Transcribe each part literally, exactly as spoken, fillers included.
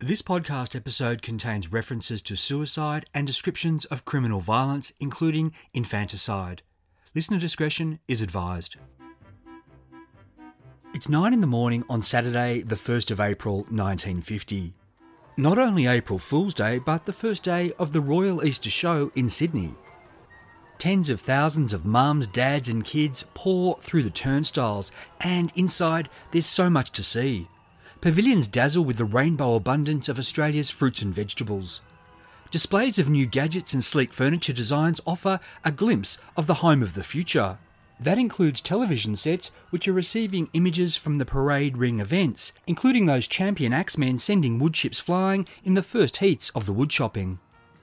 This podcast episode contains references to suicide and descriptions of criminal violence, including infanticide. Listener discretion is advised. It's nine in the morning on Saturday, the first of April, nineteen fifty. Not only April Fool's Day, but the first day of the Royal Easter Show in Sydney. Tens of thousands of mums, dads and kids pour through the turnstiles, and inside there's so much to see. Pavilions dazzle with the rainbow abundance of Australia's fruits and vegetables. Displays of new gadgets and sleek furniture designs offer a glimpse of the home of the future. That includes television sets which are receiving images from the parade ring events, including those champion axemen sending wood chips flying in the first heats of the wood chopping.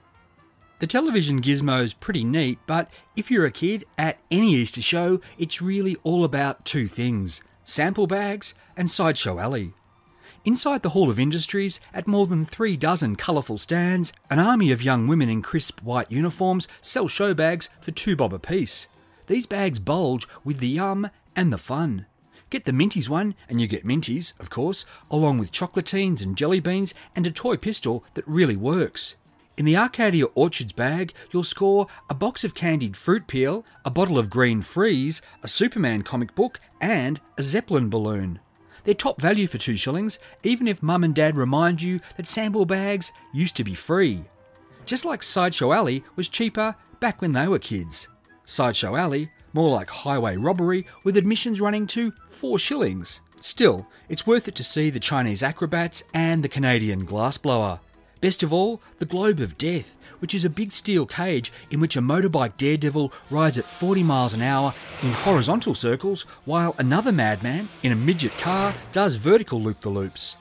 The television gizmo's pretty neat, but if you're a kid at any Easter show, it's really all about two things: sample bags and Sideshow Alley. Inside the Hall of Industries, at more than three dozen colourful stands, an army of young women in crisp white uniforms sell show bags for two bob a piece. These bags bulge with the yum and the fun. Get the Minties one, and you get Minties, of course, along with chocolatines and jelly beans and a toy pistol that really works. In the Arcadia Orchards bag, you'll score a box of candied fruit peel, a bottle of green freeze, a Superman comic book, and a Zeppelin balloon. They're top value for two shillings, even if mum and dad remind you that sample bags used to be free. Just like Sideshow Alley was cheaper back when they were kids. Sideshow Alley, more like highway robbery, with admissions running to four shillings. Still, it's worth it to see the Chinese acrobats and the Canadian glassblower. Best of all, the Globe of Death, which is a big steel cage in which a motorbike daredevil rides at forty miles an hour in horizontal circles, while another madman in a midget car does vertical loop-the-loops.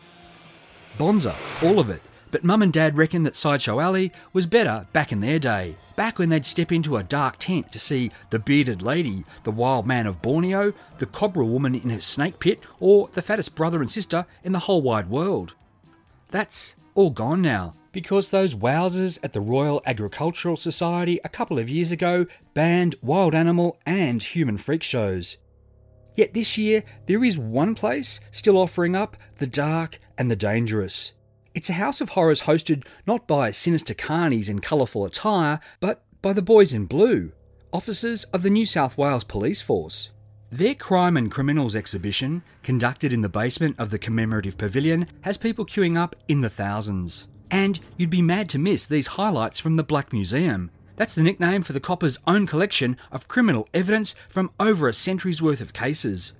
Bonza, all of it, but mum and dad reckon that Sideshow Alley was better back in their day, back when they'd step into a dark tent to see the Bearded Lady, the Wild Man of Borneo, the Cobra Woman in her snake pit, or the fattest brother and sister in the whole wide world. That's all gone now, because those wowsers at the Royal Agricultural Society a couple of years ago banned wild animal and human freak shows. Yet this year, there is one place still offering up the dark and the dangerous. It's a house of horrors hosted not by sinister carnies in colourful attire, but by the Boys in Blue, officers of the New South Wales Police Force. Their Crime and Criminals exhibition, conducted in the basement of the Commemorative Pavilion, has people queuing up in the thousands. And you'd be mad to miss these highlights from the Black Museum. That's the nickname for the Coppers' own collection of criminal evidence from over a century's worth of cases.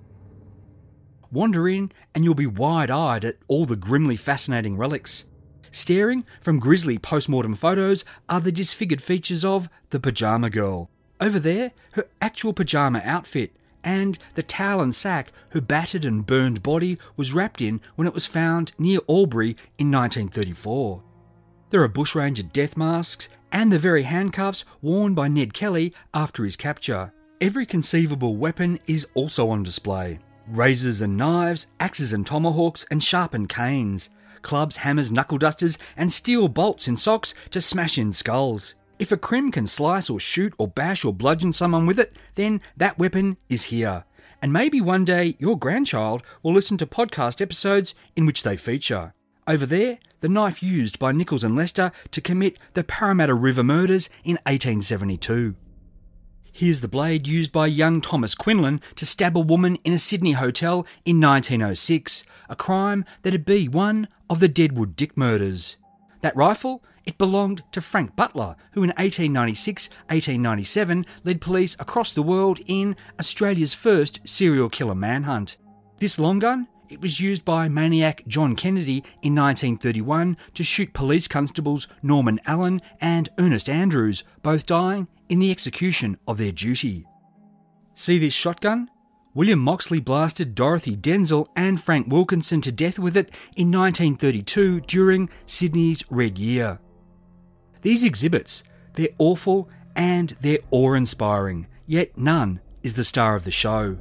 Wander in and you'll be wide-eyed at all the grimly fascinating relics. Staring from grisly post-mortem photos are the disfigured features of the Pyjama Girl. Over there, her actual pyjama outfit, and the towel and sack her battered and burned body was wrapped in when it was found near Albury in nineteen thirty-four. There are bushranger death masks and the very handcuffs worn by Ned Kelly after his capture. Every conceivable weapon is also on display. Razors and knives, axes and tomahawks and sharpened canes. Clubs, hammers, knuckle dusters and steel bolts in socks to smash in skulls. If a crim can slice or shoot or bash or bludgeon someone with it, then that weapon is here. And maybe one day your grandchild will listen to podcast episodes in which they feature. Over there, the knife used by Nichols and Lester to commit the Parramatta River murders in eighteen seventy-two. Here's the blade used by young Thomas Quinlan to stab a woman in a Sydney hotel in nineteen oh six, a crime that'd be one of the Deadwood Dick murders. That rifle? It belonged to Frank Butler, who in eighteen ninety-six eighteen ninety-seven led police across the world in Australia's first serial killer manhunt. This long gun? It was used by maniac John Kennedy in nineteen thirty-one to shoot police constables Norman Allen and Ernest Andrews, both dying in the execution of their duty. See this shotgun? William Moxley blasted Dorothy Denzel and Frank Wilkinson to death with it in nineteen thirty-two during Sydney's Red Year. These exhibits, they're awful and they're awe-inspiring, yet none is the star of the show.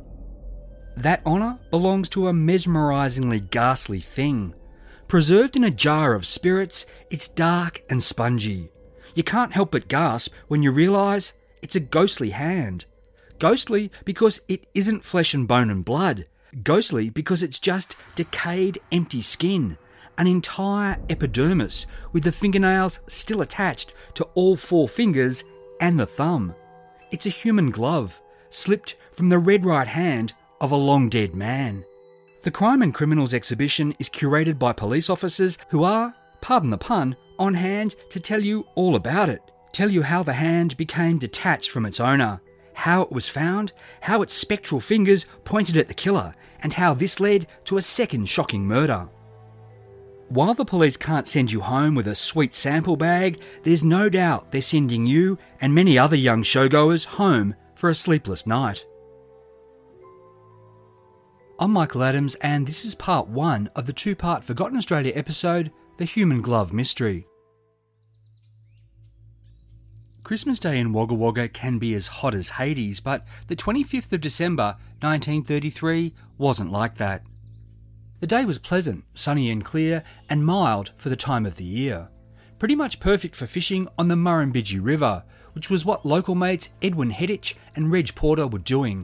That honour belongs to a mesmerisingly ghastly thing. Preserved in a jar of spirits, it's dark and spongy. You can't help but gasp when you realise it's a ghostly hand. Ghostly because it isn't flesh and bone and blood. Ghostly because it's just decayed, empty skin. an entire epidermis with the fingernails still attached to all four fingers and the thumb. It's a human glove, slipped from the red right hand of a long dead man. The Crime and Criminals exhibition is curated by police officers who are, pardon the pun, on hand to tell you all about it. Tell you how the hand became detached from its owner, how it was found, how its spectral fingers pointed at the killer, and how this led to a second shocking murder. While the police can't send you home with a sweet sample bag, there's no doubt they're sending you and many other young showgoers home for a sleepless night. I'm Michael Adams, and this is part one of the two-part Forgotten Australia episode, The Human Glove Mystery. Christmas Day in Wagga Wagga can be as hot as Hades, but the twenty-fifth of December nineteen thirty-three wasn't like that. The day was pleasant, sunny and clear, and mild for the time of the year. Pretty much perfect for fishing on the Murrumbidgee River, which was what local mates Edwin Heddich and Reg Porter were doing.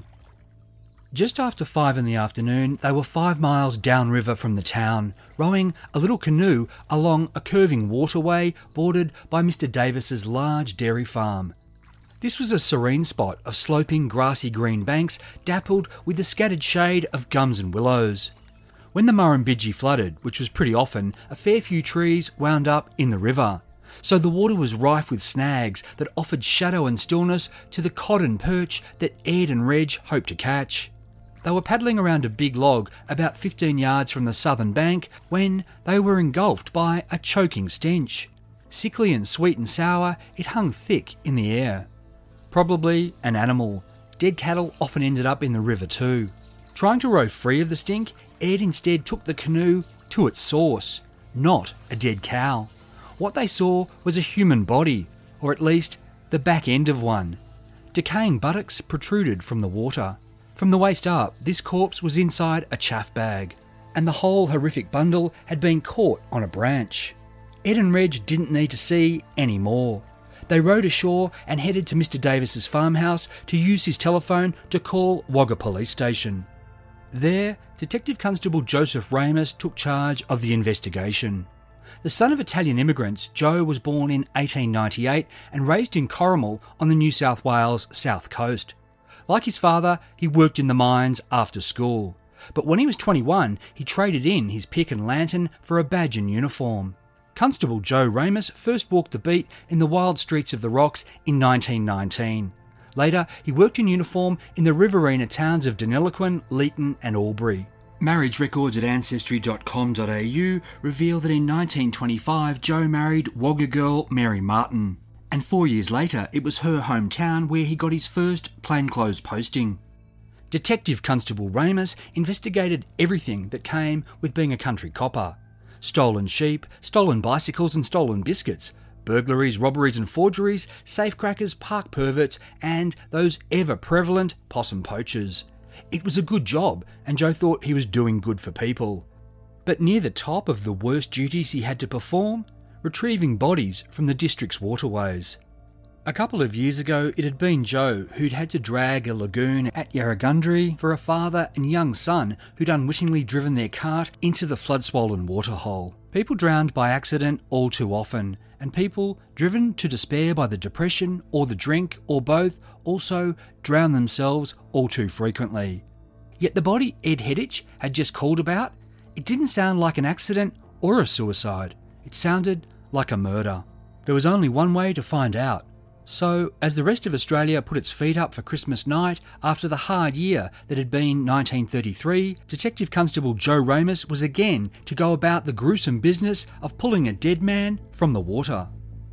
Just after five in the afternoon, they were five miles downriver from the town, rowing a little canoe along a curving waterway bordered by Mister Davis's large dairy farm. This was a serene spot of sloping grassy green banks dappled with the scattered shade of gums and willows. When the Murrumbidgee flooded, which was pretty often, a fair few trees wound up in the river, so the water was rife with snags that offered shadow and stillness to the cod and perch that Ed and Reg hoped to catch. They were paddling around a big log about fifteen yards from the southern bank when they were engulfed by a choking stench. Sickly and sweet and sour, it hung thick in the air. Probably an animal. Dead cattle often ended up in the river too. Trying to row free of the stink, Ed instead took the canoe to its source, not a dead cow. What they saw was a human body, or at least the back end of one. Decaying buttocks protruded from the water. From the waist up, this corpse was inside a chaff bag, and the whole horrific bundle had been caught on a branch. Ed and Reg didn't need to see any more. They rowed ashore and headed to Mister Davis's farmhouse to use his telephone to call Wagga Police Station. There, Detective Constable Joseph Ramus took charge of the investigation. The son of Italian immigrants, Joe was born in eighteen ninety-eight and raised in Corrimal on the New South Wales south coast. Like his father, he worked in the mines after school. But when he was twenty-one, he traded in his pick and lantern for a badge and uniform. Constable Joe Ramus first walked the beat in the wild streets of the Rocks in nineteen nineteen. Later, he worked in uniform in the riverina towns of Deniliquin, Leeton and Albury. Marriage records at ancestry dot com dot a u reveal that in nineteen twenty-five, Joe married Wagga girl Mary Martin. And four years later, it was her hometown where he got his first plainclothes posting. Detective Constable Ramus investigated everything that came with being a country copper. Stolen sheep, stolen bicycles and stolen biscuits, burglaries, robberies and forgeries, safecrackers, park perverts, and those ever-prevalent possum poachers. It was a good job, and Joe thought he was doing good for people. But near the top of the worst duties he had to perform, retrieving bodies from the district's waterways. A couple of years ago, it had been Joe who'd had to drag a lagoon at Yarragundry for a father and young son who'd unwittingly driven their cart into the flood-swollen waterhole. People drowned by accident all too often, and people driven to despair by the depression or the drink or both also drown themselves all too frequently. Yet the body Ed Heddich had just called about, it didn't sound like an accident or a suicide. It sounded like a murder. There was only one way to find out. So, as the rest of Australia put its feet up for Christmas night after the hard year that had been nineteen thirty-three, Detective Constable Joe Ramus was again to go about the gruesome business of pulling a dead man from the water.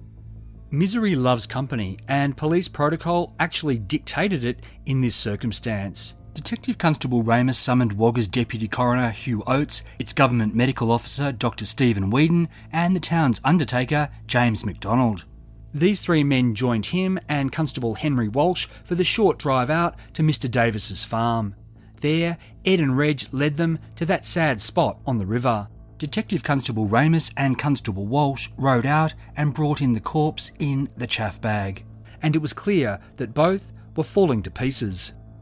Misery loves company, and police protocol actually dictated it in this circumstance. Detective Constable Ramus summoned Wagga's Deputy Coroner Hugh Oates, its Government Medical Officer Doctor Stephen Whedon, and the town's undertaker James McDonald. These three men joined him and Constable Henry Walsh for the short drive out to Mister Davis's farm. There, Ed and Reg led them to that sad spot on the river. Detective Constable Ramus and Constable Walsh rowed out and brought in the corpse in the chaff bag. And it was clear that both were falling to pieces.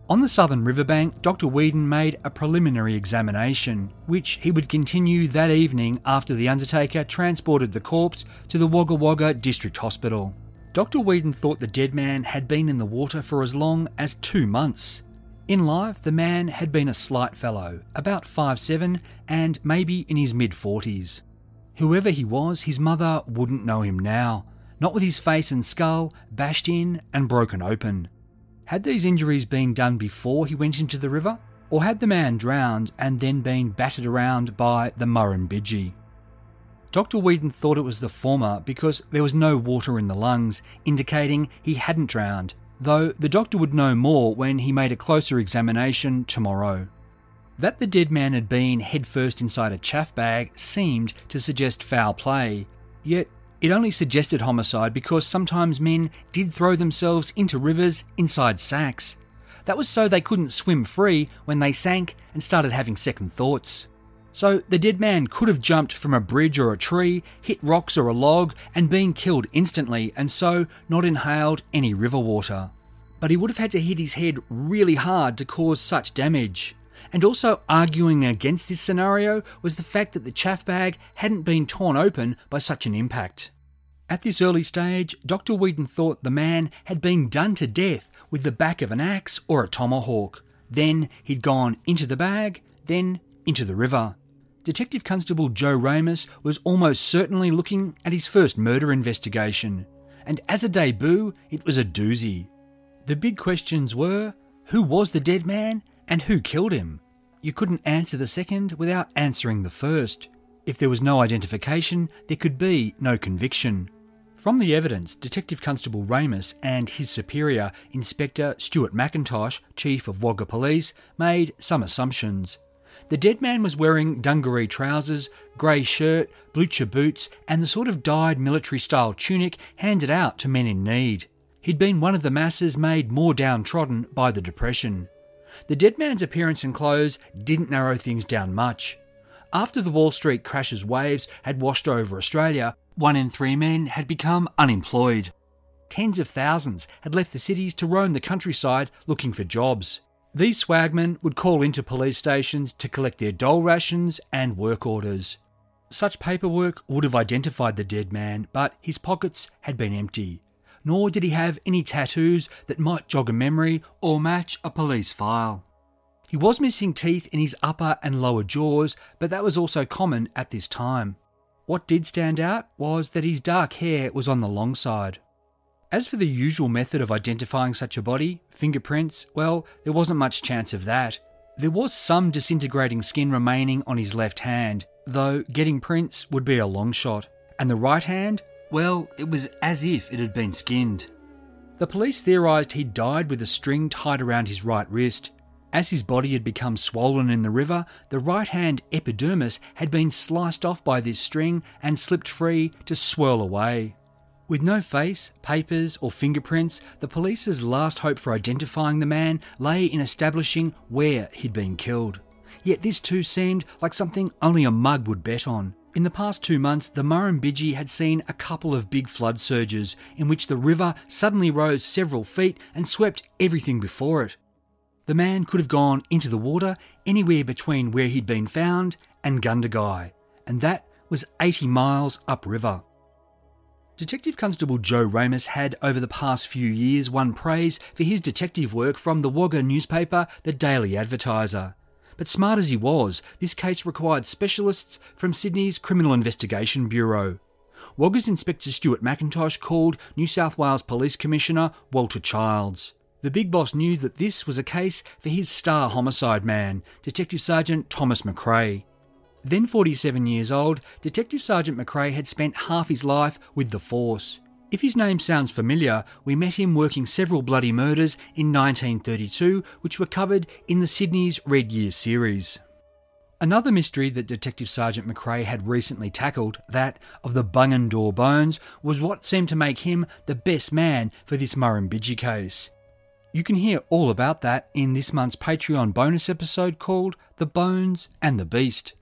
On the southern riverbank, Doctor Whedon made a preliminary examination, which he would continue that evening after the undertaker transported the corpse to the Wagga Wagga District Hospital. Doctor Whedon thought the dead man had been in the water for as long as two months. In life, the man had been a slight fellow, about five foot seven and maybe in his mid-forties. Whoever he was, his mother wouldn't know him now, not with his face and skull bashed in and broken open. Had these injuries been done before he went into the river? Or had the man drowned and then been battered around by the Murrumbidgee? Doctor Whedon thought it was the former because there was no water in the lungs, indicating he hadn't drowned, though the doctor would know more when he made a closer examination tomorrow. That the dead man had been headfirst inside a chaff bag seemed to suggest foul play, yet it only suggested homicide because sometimes men did throw themselves into rivers inside sacks. That was so they couldn't swim free when they sank and started having second thoughts. So the dead man could have jumped from a bridge or a tree, hit rocks or a log, and been killed instantly, and so not inhaled any river water. But he would have had to hit his head really hard to cause such damage. And also arguing against this scenario was the fact that the chaff bag hadn't been torn open by such an impact. At this early stage, Doctor Whedon thought the man had been done to death with the back of an axe or a tomahawk. Then he'd gone into the bag, then into the river. Detective Constable Joe Ramus was almost certainly looking at his first murder investigation. And as a debut, it was a doozy. The big questions were, who was the dead man and who killed him? You couldn't answer the second without answering the first. If there was no identification, there could be no conviction. From the evidence, Detective Constable Ramus and his superior, Inspector Stuart McIntosh, Chief of Wagga Police, made some assumptions. The dead man was wearing dungaree trousers, grey shirt, blucher boots, and the sort of dyed military-style tunic handed out to men in need. He'd been one of the masses made more downtrodden by the Depression. The dead man's appearance and clothes didn't narrow things down much. After the Wall Street crash's waves had washed over Australia, one in three men had become unemployed. Tens of thousands had left the cities to roam the countryside looking for jobs. These swagmen would call into police stations to collect their dole rations and work orders. Such paperwork would have identified the dead man, but his pockets had been empty. Nor did he have any tattoos that might jog a memory or match a police file. He was missing teeth in his upper and lower jaws, but that was also common at this time. What did stand out was that his dark hair was on the long side. As for the usual method of identifying such a body, fingerprints, well, there wasn't much chance of that. There was some disintegrating skin remaining on his left hand, though getting prints would be a long shot. And the right hand? Well, it was as if it had been skinned. The police theorised he'd died with a string tied around his right wrist. As his body had become swollen in the river, the right hand epidermis had been sliced off by this string and slipped free to swirl away. With no face, papers or fingerprints, the police's last hope for identifying the man lay in establishing where he'd been killed. Yet this too seemed like something only a mug would bet on. In the past two months, the Murrumbidgee had seen a couple of big flood surges in which the river suddenly rose several feet and swept everything before it. The man could have gone into the water anywhere between where he'd been found and Gundagai, and that was eighty miles upriver. Detective Constable Joe Ramus had over the past few years won praise for his detective work from the Wagga newspaper, the Daily Advertiser. But smart as he was, this case required specialists from Sydney's Criminal Investigation Bureau. Wagga's Inspector Stuart McIntosh called New South Wales Police Commissioner Walter Childs. The big boss knew that this was a case for his star homicide man, Detective Sergeant Thomas McRae. Then forty-seven years old, Detective Sergeant McRae had spent half his life with the force. If his name sounds familiar, we met him working several bloody murders in nineteen thirty-two, which were covered in the Sydney's Red Year series. Another mystery that Detective Sergeant McRae had recently tackled, that of the Bungendore bones, was what seemed to make him the best man for this Murrumbidgee case. You can hear all about that in this month's Patreon bonus episode called The Bones and the Beast.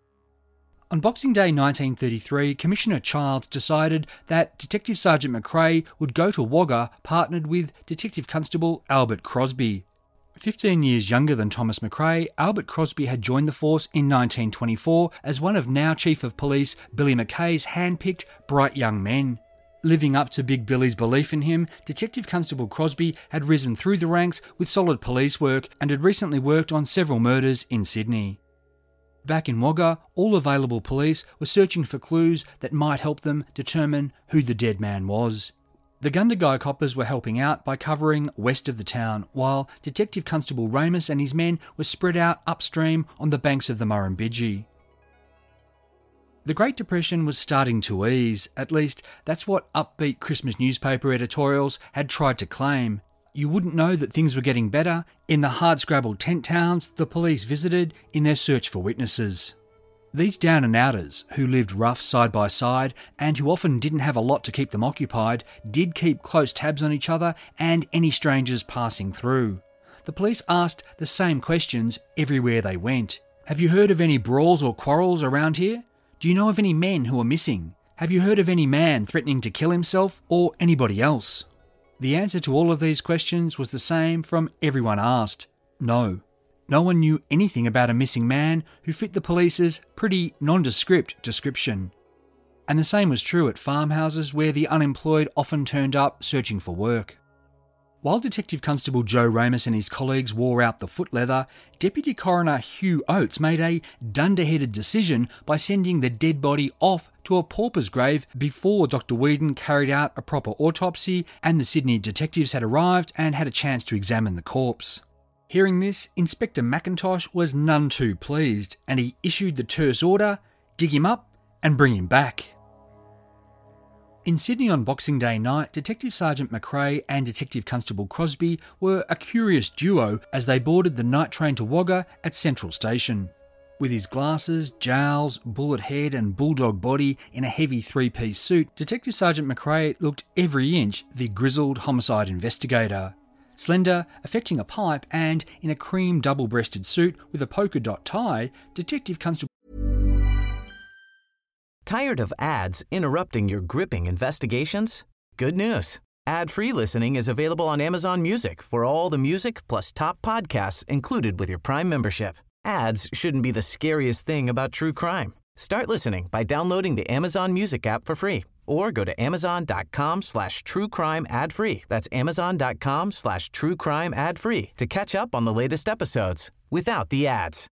On Boxing Day nineteen thirty-three, Commissioner Childs decided that Detective Sergeant McRae would go to Wagga partnered with Detective Constable Albert Crosby. Fifteen years younger than Thomas McRae, Albert Crosbie had joined the force in nineteen twenty-four as one of now Chief of Police Billy Mackay's hand-picked bright young men. Living up to Big Billy's belief in him, Detective Constable Crosbie had risen through the ranks with solid police work and had recently worked on several murders in Sydney. Back in Wagga, all available police were searching for clues that might help them determine who the dead man was. The Gundagai coppers were helping out by covering west of the town, while Detective Constable Ramus and his men were spread out upstream on the banks of the Murrumbidgee. The Great Depression was starting to ease, at least that's what upbeat Christmas newspaper editorials had tried to claim. You wouldn't know that things were getting better in the hard-scrabbled tent towns the police visited in their search for witnesses. These down-and-outers, who lived rough side by side and who often didn't have a lot to keep them occupied, did keep close tabs on each other and any strangers passing through. The police asked the same questions everywhere they went. Have you heard of any brawls or quarrels around here? Do you know of any men who are missing? Have you heard of any man threatening to kill himself or anybody else? The answer to all of these questions was the same from everyone asked: no. No one knew anything about a missing man who fit the police's pretty nondescript description. And the same was true at farmhouses where the unemployed often turned up searching for work. While Detective Constable Joe Ramus and his colleagues wore out the foot leather, Deputy Coroner Hugh Oates made a dunderheaded decision by sending the dead body off to a pauper's grave before Doctor Whedon carried out a proper autopsy and the Sydney detectives had arrived and had a chance to examine the corpse. Hearing this, Inspector McIntosh was none too pleased, and he issued the terse order: dig him up and bring him back. In Sydney on Boxing Day night, Detective Sergeant McRae and Detective Constable Crosbie were a curious duo as they boarded the night train to Wagga at Central Station. With his glasses, jowls, bullet head and bulldog body in a heavy three-piece suit, Detective Sergeant McRae looked every inch the grizzled homicide investigator. Slender, affecting a pipe, and in a cream double-breasted suit with a polka dot tie, Detective Constable... Tired of ads interrupting your gripping investigations? Good news. Ad-free listening is available on Amazon Music for all the music plus top podcasts included with your Prime membership. Ads shouldn't be the scariest thing about true crime. Start listening by downloading the Amazon Music app for free or go to amazon.com slash true crime ad free. That's amazon.com slash true crime ad free to catch up on the latest episodes without the ads.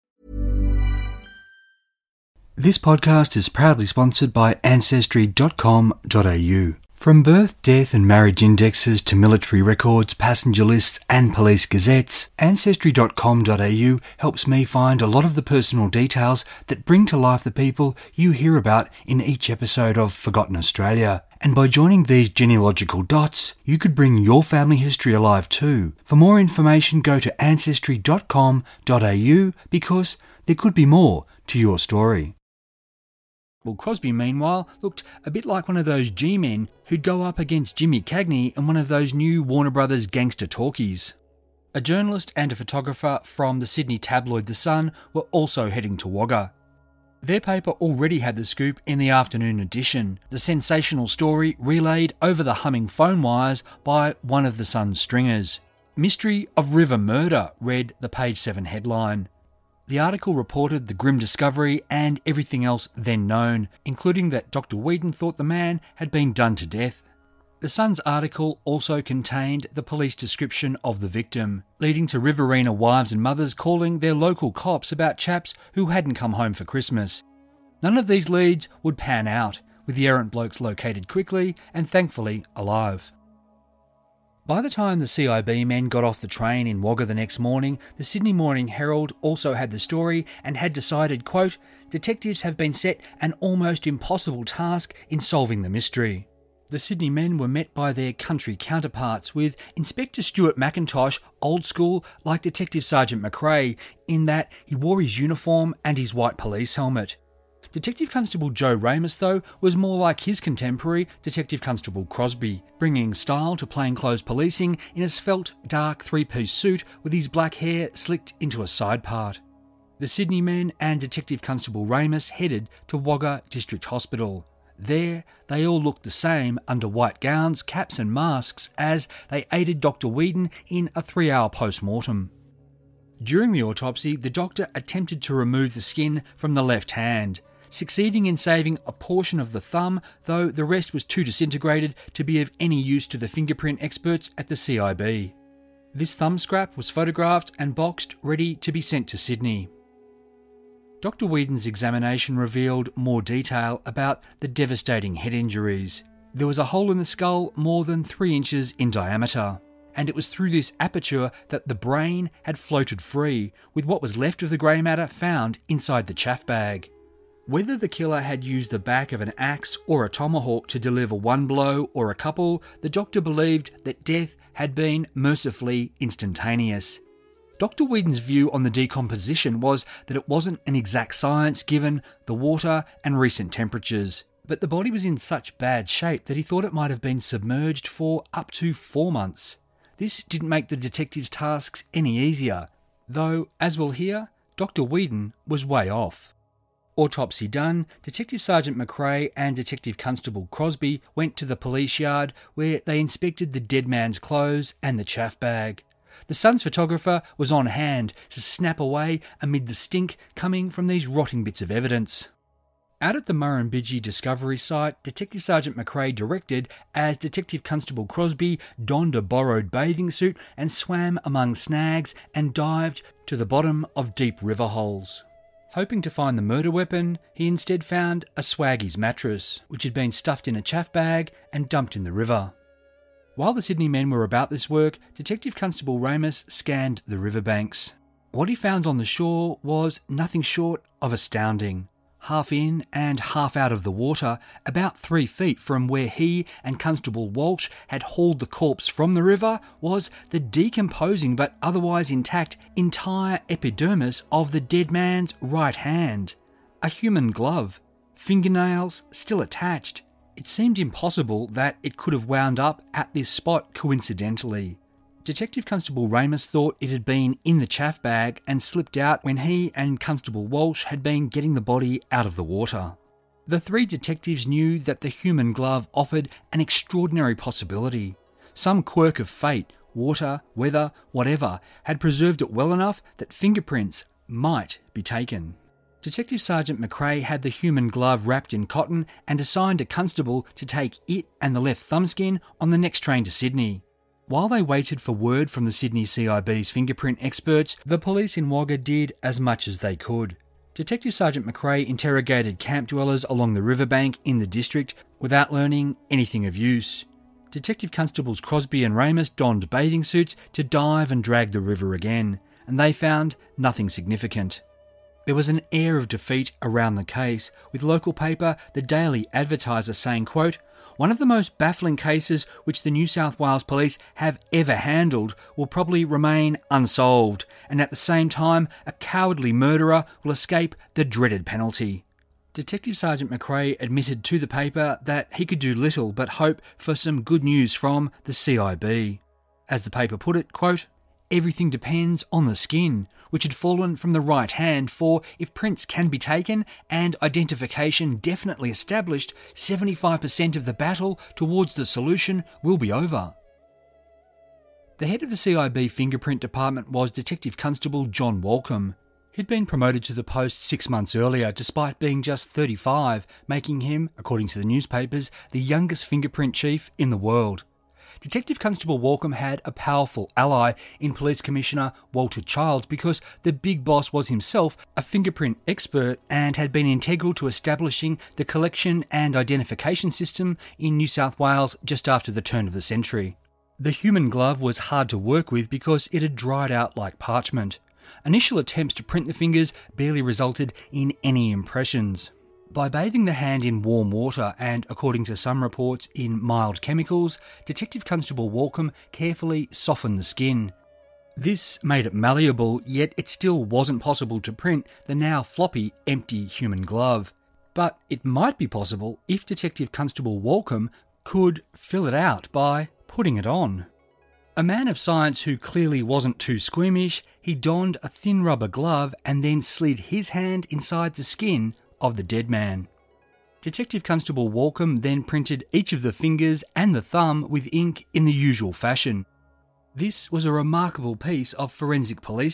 This podcast is proudly sponsored by ancestry dot com dot a u. From birth, death and marriage indexes to military records, passenger lists and police gazettes, ancestry dot com dot a u helps me find a lot of the personal details that bring to life the people you hear about in each episode of Forgotten Australia. And by joining these genealogical dots, you could bring your family history alive too. For more information, go to ancestry dot com dot a u because there could be more to your story. Well, Crosbie, meanwhile, looked a bit like one of those G-men who'd go up against Jimmy Cagney in one of those new Warner Brothers gangster talkies. A journalist and a photographer from the Sydney tabloid The Sun were also heading to Wagga. Their paper already had the scoop in the afternoon edition, the sensational story relayed over the humming phone wires by one of The Sun's stringers. Mystery of River Murder, read the page seven headline. The article reported the grim discovery and everything else then known, including that Doctor Whedon thought the man had been done to death. The Sun's article also contained the police description of the victim, leading to Riverina wives and mothers calling their local cops about chaps who hadn't come home for Christmas. None of these leads would pan out, with the errant blokes located quickly and thankfully alive. By the time the C I B men got off the train in Wagga the next morning, the Sydney Morning Herald also had the story and had decided, quote, detectives have been set an almost impossible task in solving the mystery. The Sydney men were met by their country counterparts, with Inspector Stuart McIntosh old school like Detective Sergeant McRae in that he wore his uniform and his white police helmet. Detective Constable Joe Ramus, though, was more like his contemporary Detective Constable Crosbie, bringing style to plainclothes policing in a svelte, dark three-piece suit with his black hair slicked into a side part. The Sydney men and Detective Constable Ramus headed to Wagga District Hospital. There, they all looked the same under white gowns, caps and masks as they aided Doctor Whedon in a three-hour post-mortem. During the autopsy, the doctor attempted to remove the skin from the left hand, succeeding in saving a portion of the thumb, though the rest was too disintegrated to be of any use to the fingerprint experts at the C I B. This thumb scrap was photographed and boxed, ready to be sent to Sydney. Doctor Whedon's examination revealed more detail about the devastating head injuries. There was a hole in the skull more than three inches in diameter, and it was through this aperture that the brain had floated free, with what was left of the grey matter found inside the chaff bag. Whether the killer had used the back of an axe or a tomahawk to deliver one blow or a couple, the doctor believed that death had been mercifully instantaneous. Doctor Whedon's view on the decomposition was that it wasn't an exact science given the water and recent temperatures, but the body was in such bad shape that he thought it might have been submerged for up to four months. This didn't make the detectives' tasks any easier, though, as we'll hear, Doctor Whedon was way off. Autopsy done, Detective Sergeant McRae and Detective Constable Crosby went to the police yard where they inspected the dead man's clothes and the chaff bag. The Sun's photographer was on hand to snap away amid the stink coming from these rotting bits of evidence. Out at the Murrumbidgee Discovery site, Detective Sergeant McRae directed as Detective Constable Crosby donned a borrowed bathing suit and swam among snags and dived to the bottom of deep river holes. Hoping to find the murder weapon, he instead found a Swaggy's mattress, which had been stuffed in a chaff bag and dumped in the river. While the Sydney men were about this work, Detective Constable Ramus scanned the riverbanks. What he found on the shore was nothing short of astounding. Half in and half out of the water, about three feet from where he and Constable Walsh had hauled the corpse from the river, was the decomposing but otherwise intact entire epidermis of the dead man's right hand. A human glove, fingernails still attached. It seemed impossible that it could have wound up at this spot coincidentally. Detective Constable Ramus thought it had been in the chaff bag and slipped out when he and Constable Walsh had been getting the body out of the water. The three detectives knew that the human glove offered an extraordinary possibility. Some quirk of fate, water, weather, whatever, had preserved it well enough that fingerprints might be taken. Detective Sergeant McRae had the human glove wrapped in cotton and assigned a constable to take it and the left thumbskin on the next train to Sydney. While they waited for word from the Sydney C I B's fingerprint experts, the police in Wagga did as much as they could. Detective Sergeant McRae interrogated camp dwellers along the riverbank in the district without learning anything of use. Detective Constables Crosby and Ramus donned bathing suits to dive and drag the river again, and they found nothing significant. There was an air of defeat around the case, with local paper The Daily Advertiser saying, quote, "One of the most baffling cases which the New South Wales Police have ever handled will probably remain unsolved, and at the same time a cowardly murderer will escape the dreaded penalty." Detective Sergeant McRae admitted to the paper that he could do little but hope for some good news from the C I B. As the paper put it, quote, "Everything depends on the skin, which had fallen from the right hand, for if prints can be taken and identification definitely established, seventy-five percent of the battle towards the solution will be over." The head of the C I B fingerprint department was Detective Constable John Walcombe. He'd been promoted to the post six months earlier, despite being just thirty-five, making him, according to the newspapers, the youngest fingerprint chief in the world. Detective Constable Walcombe had a powerful ally in Police Commissioner Walter Childs because the big boss was himself a fingerprint expert and had been integral to establishing the collection and identification system in New South Wales just after the turn of the century. The human glove was hard to work with because it had dried out like parchment. Initial attempts to print the fingers barely resulted in any impressions. By bathing the hand in warm water and, according to some reports, in mild chemicals, Detective Constable Walcombe carefully softened the skin. This made it malleable, yet it still wasn't possible to print the now floppy, empty human glove. But it might be possible if Detective Constable Walcombe could fill it out by putting it on. A man of science who clearly wasn't too squeamish, he donned a thin rubber glove and then slid his hand inside the skin of the dead man. Detective Constable Walcombe then printed each of the fingers and the thumb with ink in the usual fashion. This was a remarkable piece of forensic policing,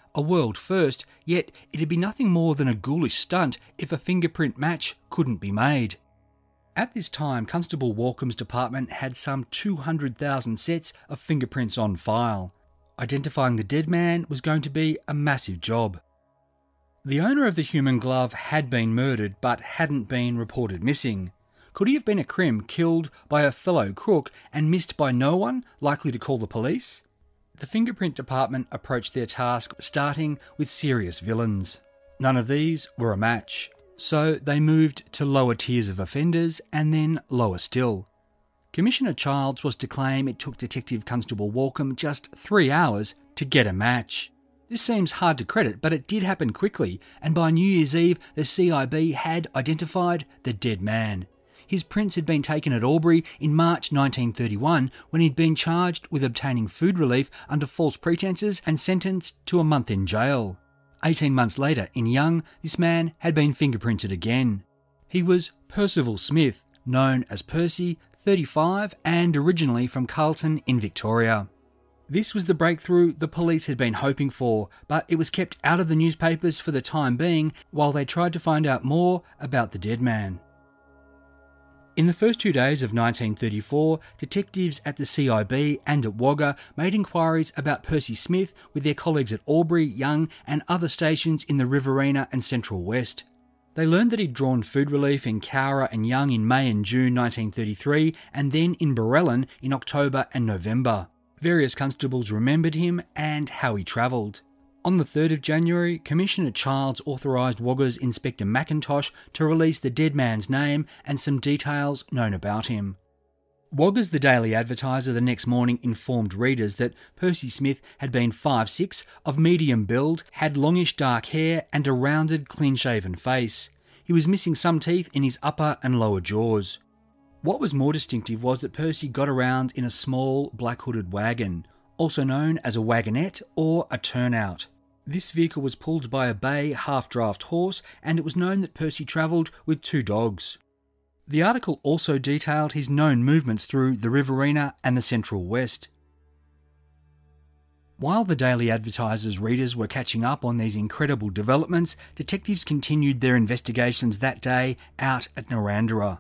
a world first, yet it'd be nothing more than a ghoulish stunt if a fingerprint match couldn't be made. At this time, Constable Walkham's department had some two hundred thousand sets of fingerprints on file. Identifying the dead man was going to be a massive job. The owner of the human glove had been murdered but hadn't been reported missing. Could he have been a crim killed by a fellow crook and missed by no one likely to call the police? The fingerprint department approached their task starting with serious villains. None of these were a match, so they moved to lower tiers of offenders and then lower still. Commissioner Childs was to claim it took Detective Constable Walkham just three hours to get a match. This seems hard to credit, but it did happen quickly, and by New Year's Eve, the C I B had identified the dead man. His prints had been taken at Albury in March nineteen thirty-one when he'd been charged with obtaining food relief under false pretences and sentenced to a month in jail. Eighteen months later, in Young, this man had been fingerprinted again. He was Percival Smith, known as Percy, thirty-five, and originally from Carlton in Victoria. This was the breakthrough the police had been hoping for, but it was kept out of the newspapers for the time being while they tried to find out more about the dead man. In the first two days of nineteen thirty-four, detectives at the C I B and at Wagga made inquiries about Percy Smith with their colleagues at Albury, Young and other stations in the Riverina and Central West. They learned that he'd drawn food relief in Cowra and Young in May and June nineteen thirty-three and then in Borellan in October and November. Various constables remembered him and how he travelled. On the third of January, Commissioner Childs authorised Wagga's Inspector McIntosh to release the dead man's name and some details known about him. Wagga's The Daily Advertiser the next morning informed readers that Percy Smith had been five foot six, of medium build, had longish dark hair and a rounded, clean-shaven face. He was missing some teeth in his upper and lower jaws. What was more distinctive was that Percy got around in a small, black-hooded wagon, also known as a wagonette or a turnout. This vehicle was pulled by a bay half-draft horse, and it was known that Percy travelled with two dogs. The article also detailed his known movements through the Riverina and the Central West. While the Daily Advertiser's readers were catching up on these incredible developments, detectives continued their investigations that day out at Narrandera.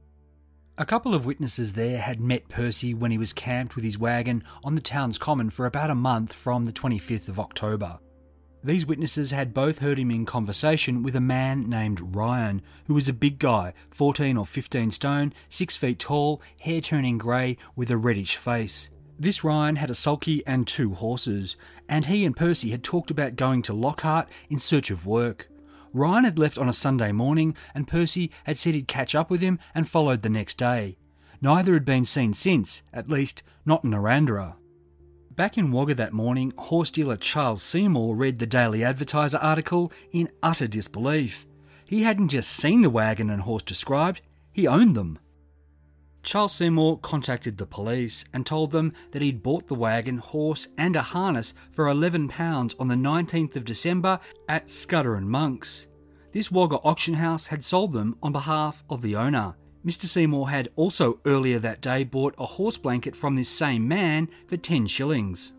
A couple of witnesses there had met Percy when he was camped with his wagon on the town's common for about a month from the twenty-fifth of October. These witnesses had both heard him in conversation with a man named Ryan, who was a big guy, fourteen or fifteen stone, six feet tall, hair turning grey with a reddish face. This Ryan had a sulky and two horses, and he and Percy had talked about going to Lockhart in search of work. Ryan had left on a Sunday morning, and Percy had said he'd catch up with him and followed the next day. Neither had been seen since, at least not in Narrandera. Back in Wagga that morning, horse dealer Charles Seymour read the Daily Advertiser article in utter disbelief. He hadn't just seen the wagon and horse described, he owned them. Charles Seymour contacted the police and told them that he'd bought the wagon, horse and a harness for eleven pounds on the nineteenth of December at Scudder and Monk's. This Wagga auction house had sold them on behalf of the owner. Mister Seymour had also earlier that day bought a horse blanket from this same man for ten shillings.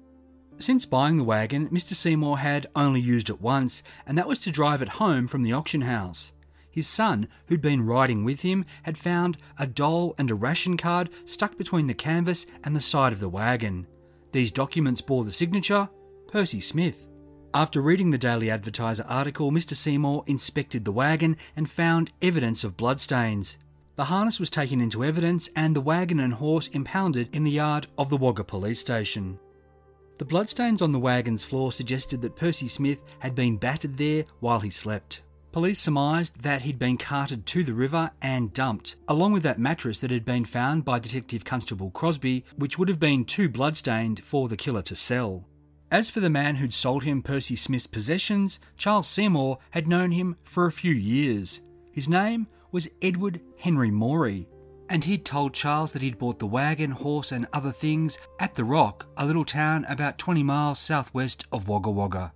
Since buying the wagon, Mister Seymour had only used it once, and that was to drive it home from the auction house. His son, who'd been riding with him, had found a doll and a ration card stuck between the canvas and the side of the wagon. These documents bore the signature, Percy Smith. After reading the Daily Advertiser article, Mister Seymour inspected the wagon and found evidence of bloodstains. The harness was taken into evidence and the wagon and horse impounded in the yard of the Wagga police station. The bloodstains on the wagon's floor suggested that Percy Smith had been battered there while he slept. Police surmised that he'd been carted to the river and dumped, along with that mattress that had been found by Detective Constable Crosby, which would have been too bloodstained for the killer to sell. As for the man who'd sold him Percy Smith's possessions, Charles Seymour had known him for a few years. His name was Edward Henry Morey, and he'd told Charles that he'd bought the wagon, horse and other things at The Rock, a little town about twenty miles southwest of Wagga Wagga.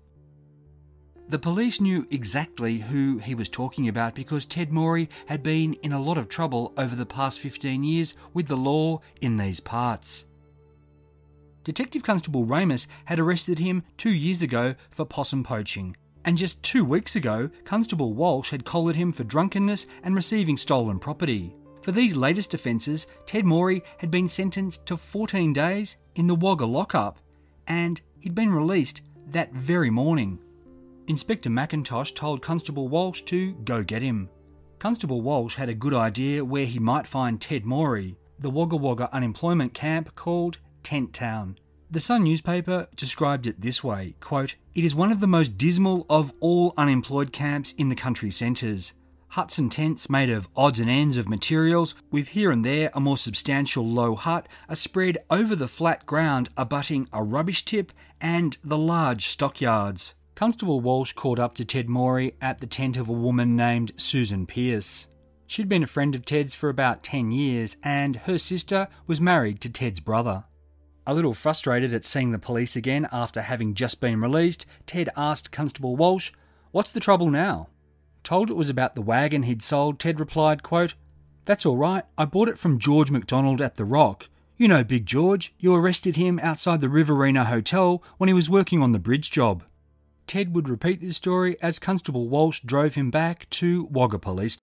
The police knew exactly who he was talking about because Ted Morey had been in a lot of trouble over the past fifteen years with the law in these parts. Detective Constable Ramus had arrested him two years ago for possum poaching, and just two weeks ago, Constable Walsh had collared him for drunkenness and receiving stolen property. For these latest offences, Ted Morey had been sentenced to fourteen days in the Wagga lockup, and he'd been released that very morning. Inspector McIntosh told Constable Walsh to go get him. Constable Walsh had a good idea where he might find Ted Morey, the Wagga Wagga unemployment camp called Tent Town. The Sun newspaper described it this way, quote, "It is one of the most dismal of all unemployed camps in the country centres. Huts and tents made of odds and ends of materials, with here and there a more substantial low hut, are spread over the flat ground abutting a rubbish tip and the large stockyards." Constable Walsh caught up to Ted Morey at the tent of a woman named Susan Pierce. She'd been a friend of Ted's for about ten years, and her sister was married to Ted's brother. A little frustrated at seeing the police again after having just been released, Ted asked Constable Walsh, "What's the trouble now?" Told it was about the wagon he'd sold, Ted replied, quote, "That's all right, I bought it from George McDonald at The Rock. You know Big George, you arrested him outside the Riverina Hotel when he was working on the bridge job." Ted would repeat this story as Constable Walsh drove him back to Wagga Police.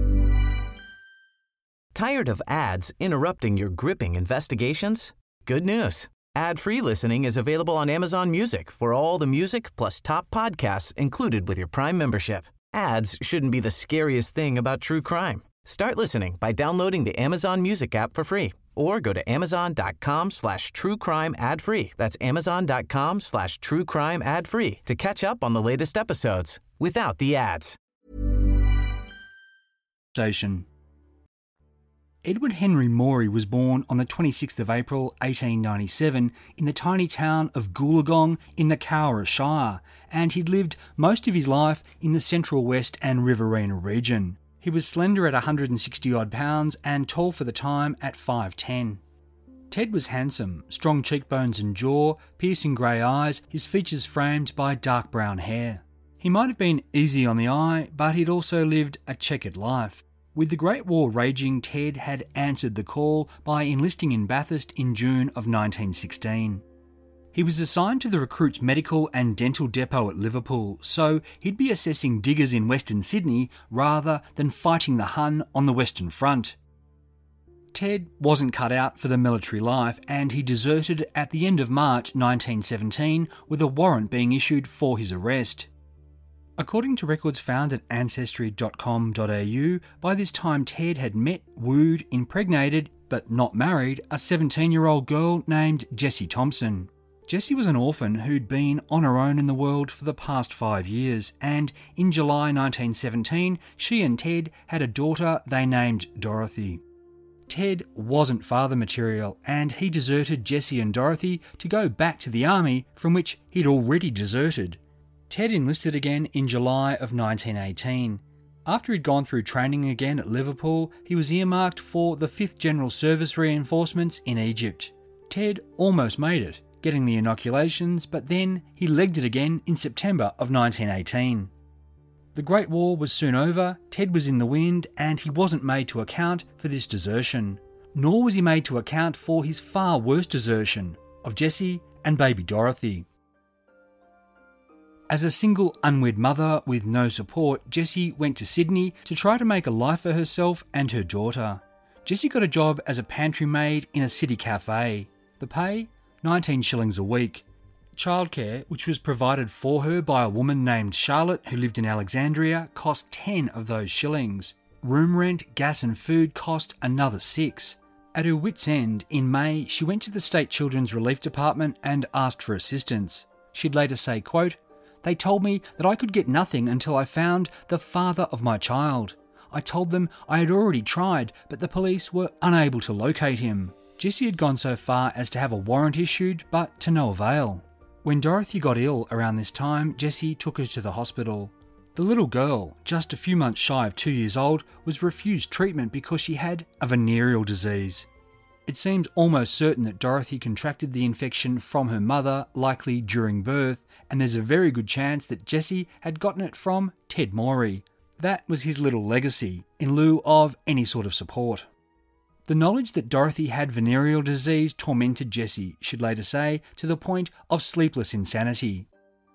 Tired of ads interrupting your gripping investigations? Good news. Ad-free listening is available on Amazon Music for all the music plus top podcasts included with your Prime membership. Ads shouldn't be the scariest thing about true crime. Start listening by downloading the Amazon Music app for free or go to amazon.com slash true crime ad free. That's amazon.com slash true crime ad free to catch up on the latest episodes without the ads. Station. Edward Henry Morey was born on the twenty-sixth of April eighteen ninety-seven in the tiny town of Goolagong in the Cowra Shire, and he'd lived most of his life in the Central West and Riverina region. He was slender at one hundred sixty odd pounds and tall for the time at five ten. Ted was handsome, strong cheekbones and jaw, piercing grey eyes, his features framed by dark brown hair. He might have been easy on the eye, but he'd also lived a checkered life. With the Great War raging, Ted had answered the call by enlisting in Bathurst in June of nineteen sixteen. He was assigned to the recruits' medical and dental depot at Liverpool, so he'd be assessing diggers in Western Sydney rather than fighting the Hun on the Western Front. Ted wasn't cut out for the military life, and he deserted at the end of March nineteen seventeen with a warrant being issued for his arrest. According to records found at ancestry dot com dot a u, by this time Ted had met, wooed, impregnated, but not married, a seventeen-year-old girl named Jessie Thompson. Jessie was an orphan who'd been on her own in the world for the past five years, and in July nineteen seventeen, she and Ted had a daughter they named Dorothy. Ted wasn't father material, and he deserted Jessie and Dorothy to go back to the army from which he'd already deserted. Ted enlisted again in July of nineteen eighteen. After he'd gone through training again at Liverpool, he was earmarked for the fifth General Service reinforcements in Egypt. Ted almost made it, getting the inoculations, but then he legged it again in September of nineteen eighteen. The Great War was soon over, Ted was in the wind, and he wasn't made to account for this desertion. Nor was he made to account for his far worse desertion of Jessie and baby Dorothy. As a single unwed mother with no support, Jessie went to Sydney to try to make a life for herself and her daughter. Jessie got a job as a pantry maid in a city cafe. The pay? nineteen shillings a week. Childcare, which was provided for her by a woman named Charlotte who lived in Alexandria, cost ten of those shillings. Room rent, gas and food cost another six. At her wit's end, in May, she went to the State Children's Relief Department and asked for assistance. She'd later say, quote, "They told me that I could get nothing until I found the father of my child. I told them I had already tried, but the police were unable to locate him." Jessie had gone so far as to have a warrant issued, but to no avail. When Dorothy got ill around this time, Jessie took her to the hospital. The little girl, just a few months shy of two years old, was refused treatment because she had a venereal disease. It seemed almost certain that Dorothy contracted the infection from her mother, likely during birth, and there's a very good chance that Jessie had gotten it from Ted Morey. That was his little legacy, in lieu of any sort of support. The knowledge that Dorothy had venereal disease tormented Jessie, she'd later say, to the point of sleepless insanity.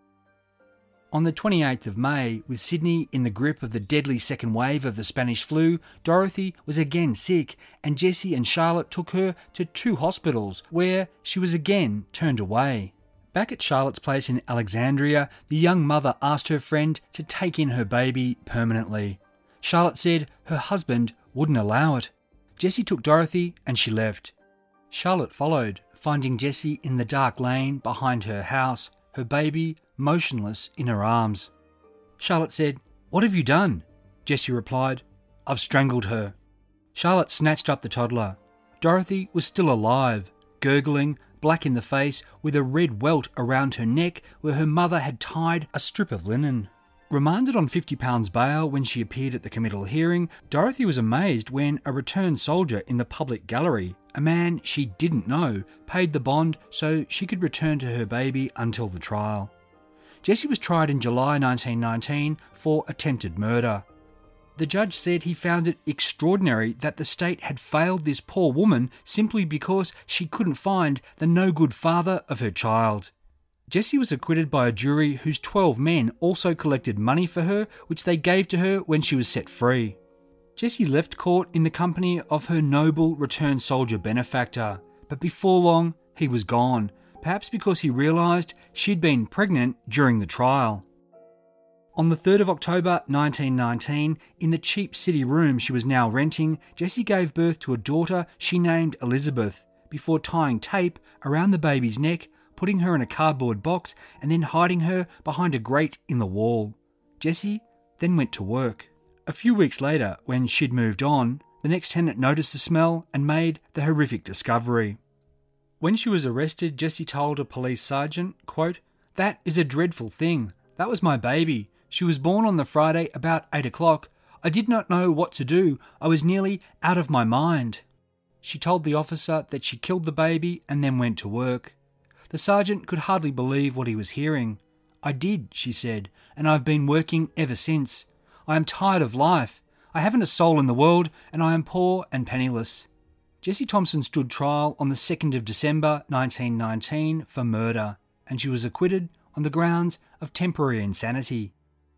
On the twenty-eighth of May, with Sydney in the grip of the deadly second wave of the Spanish flu, Dorothy was again sick, and Jessie and Charlotte took her to two hospitals, where she was again turned away. Back at Charlotte's place in Alexandria, the young mother asked her friend to take in her baby permanently. Charlotte said her husband wouldn't allow it. Jessie took Dorothy and she left. Charlotte followed, finding Jessie in the dark lane behind her house, her baby motionless in her arms. Charlotte said, "What have you done?" Jessie replied, "I've strangled her." Charlotte snatched up the toddler. Dorothy was still alive, gurgling, black in the face, with a red welt around her neck where her mother had tied a strip of linen. Remanded on fifty pounds bail when she appeared at the committal hearing, Dorothy was amazed when a returned soldier in the public gallery, a man she didn't know, paid the bond so she could return to her baby until the trial. Jessie was tried in July nineteen nineteen for attempted murder. The judge said he found it extraordinary that the state had failed this poor woman simply because she couldn't find the no-good father of her child. Jessie was acquitted by a jury whose twelve men also collected money for her, which they gave to her when she was set free. Jessie left court in the company of her noble returned soldier benefactor, but before long he was gone, perhaps because he realised she'd been pregnant during the trial. On the third of October nineteen nineteen, in the cheap city room she was now renting, Jessie gave birth to a daughter she named Elizabeth, before tying tape around the baby's neck, putting her in a cardboard box and then hiding her behind a grate in the wall. Jessie then went to work. A few weeks later, when she'd moved on, the next tenant noticed the smell and made the horrific discovery. When she was arrested, Jessie told a police sergeant, quote, "That is a dreadful thing. That was my baby. She was born on the Friday about eight o'clock. I did not know what to do. I was nearly out of my mind." She told the officer that she killed the baby and then went to work. The sergeant could hardly believe what he was hearing. "I did," she said, "and I've been working ever since. I am tired of life. I haven't a soul in the world, and I am poor and penniless." Jessie Thompson stood trial on the second of December nineteen nineteen for murder, and she was acquitted on the grounds of temporary insanity.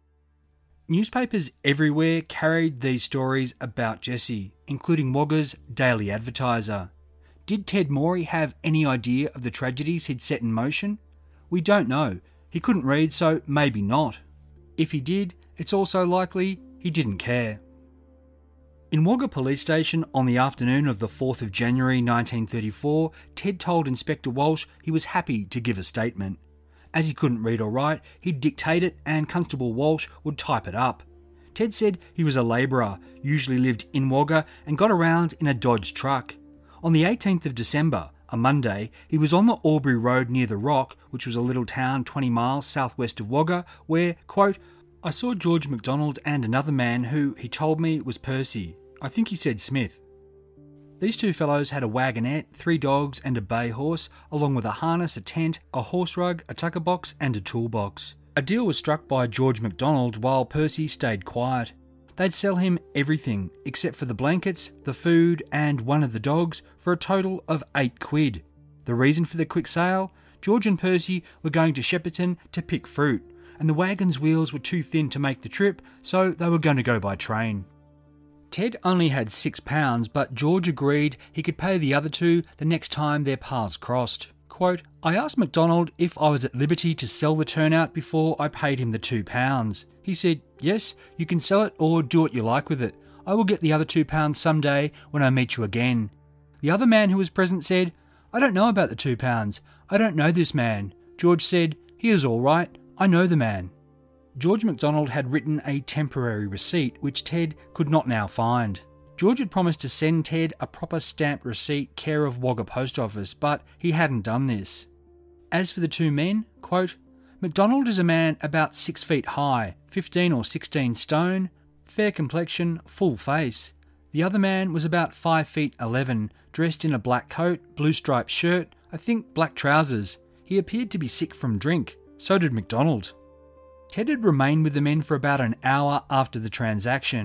Newspapers everywhere carried these stories about Jessie, including Wagga's Daily Advertiser. Did Ted Morey have any idea of the tragedies he'd set in motion? We don't know. He couldn't read, so maybe not. If he did, it's also likely he didn't care. In Wagga Police Station on the afternoon of the fourth of January nineteen thirty-four, Ted told Inspector Walsh he was happy to give a statement. As he couldn't read or write, he'd dictate it and Constable Walsh would type it up. Ted said he was a labourer, usually lived in Wagga and got around in a Dodge truck. On the eighteenth of December, a Monday, he was on the Albury Road near The Rock, which was a little town twenty miles southwest of Wagga, where, quote, "I saw George MacDonald and another man who, he told me, was Percy. I think he said Smith." These two fellows had a wagonette, three dogs and a bay horse, along with a harness, a tent, a horse rug, a tucker box and a toolbox. A deal was struck by George MacDonald while Percy stayed quiet. They'd sell him everything, except for the blankets, the food and one of the dogs, for a total of eight quid. The reason for the quick sale? George and Percy were going to Shepparton to pick fruit, and the wagon's wheels were too thin to make the trip, so they were going to go by train. Ted only had six pounds, but George agreed he could pay the other two the next time their paths crossed. Quote, "I asked MacDonald if I was at liberty to sell the turnout before I paid him the two pounds. He said, 'Yes, you can sell it or do what you like with it. I will get the other two pounds some day when I meet you again.' The other man who was present said, 'I don't know about the two pounds. I don't know this man.' George said, 'He is all right. I know the man.'" George MacDonald had written a temporary receipt, which Ted could not now find. George had promised to send Ted a proper stamped receipt care of Wagga Post Office, but he hadn't done this. As for the two men, quote, "MacDonald is a man about six feet high, fifteen or sixteen stone, fair complexion, full face. The other man was about five feet eleven, dressed in a black coat, blue striped shirt, I think black trousers. He appeared to be sick from drink. So did MacDonald." Ted had remained with the men for about an hour after the transaction.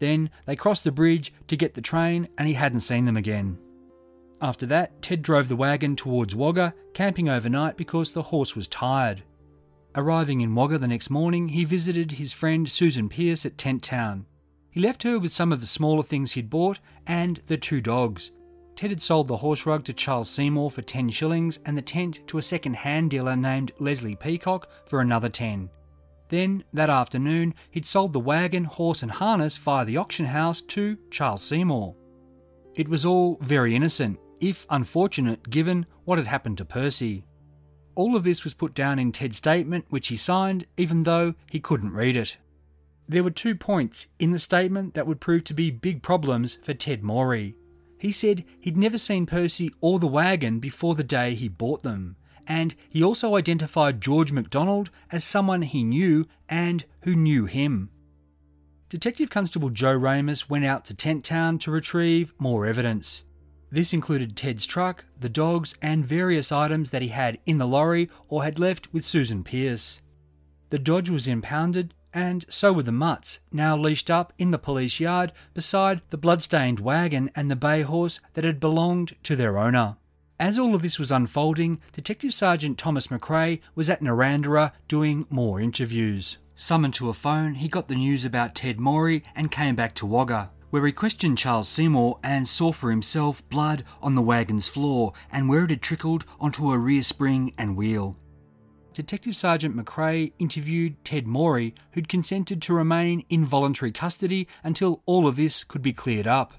Then they crossed the bridge to get the train and he hadn't seen them again. After that, Ted drove the wagon towards Wagga, camping overnight because the horse was tired. Arriving in Wagga the next morning, he visited his friend Susan Pearce at Tent Town. He left her with some of the smaller things he'd bought and the two dogs. Ted had sold the horse rug to Charles Seymour for ten shillings and the tent to a second-hand dealer named Leslie Peacock for another ten. Then, that afternoon, he'd sold the wagon, horse and harness via the auction house to Charles Seymour. It was all very innocent, if unfortunate given what had happened to Percy. All of this was put down in Ted's statement, which he signed, even though he couldn't read it. There were two points in the statement that would prove to be big problems for Ted Morey. He said he'd never seen Percy or the wagon before the day he bought them, and he also identified George MacDonald as someone he knew and who knew him. Detective Constable Joe Ramus went out to Tent Town to retrieve more evidence. This included Ted's truck, the dogs, and various items that he had in the lorry or had left with Susan Pearce. The Dodge was impounded, and so were the mutts, now leashed up in the police yard beside the blood-stained wagon and the bay horse that had belonged to their owner. As all of this was unfolding, Detective Sergeant Thomas McRae was at Narrandera doing more interviews. Summoned to a phone, he got the news about Ted Morey and came back to Wagga, where he questioned Charles Seymour and saw for himself blood on the wagon's floor and where it had trickled onto a rear spring and wheel. Detective Sergeant McRae interviewed Ted Morey, who'd consented to remain in voluntary custody until all of this could be cleared up.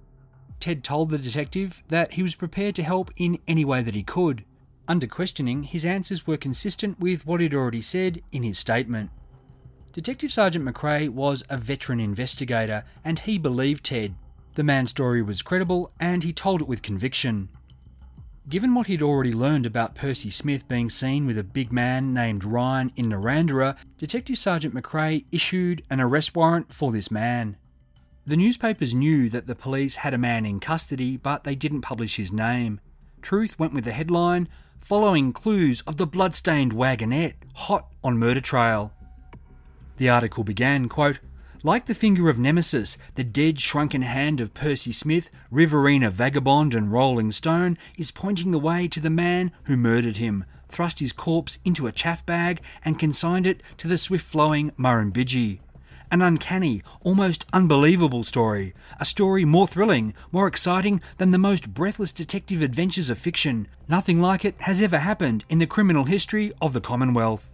Ted told the detective that he was prepared to help in any way that he could. Under questioning, his answers were consistent with what he'd already said in his statement. Detective Sergeant McRae was a veteran investigator and he believed Ted. The man's story was credible and he told it with conviction. Given what he'd already learned about Percy Smith being seen with a big man named Ryan in Narrandera, Detective Sergeant McRae issued an arrest warrant for this man. The newspapers knew that the police had a man in custody, but they didn't publish his name. Truth went with the headline, "Following clues of the blood-stained wagonette, hot on murder trail." The article began, quote, "Like the finger of Nemesis, the dead shrunken hand of Percy Smith, Riverina vagabond and rolling stone, is pointing the way to the man who murdered him, thrust his corpse into a chaff bag and consigned it to the swift-flowing Murrumbidgee. An uncanny, almost unbelievable story, a story more thrilling, more exciting than the most breathless detective adventures of fiction. Nothing like it has ever happened in the criminal history of the Commonwealth."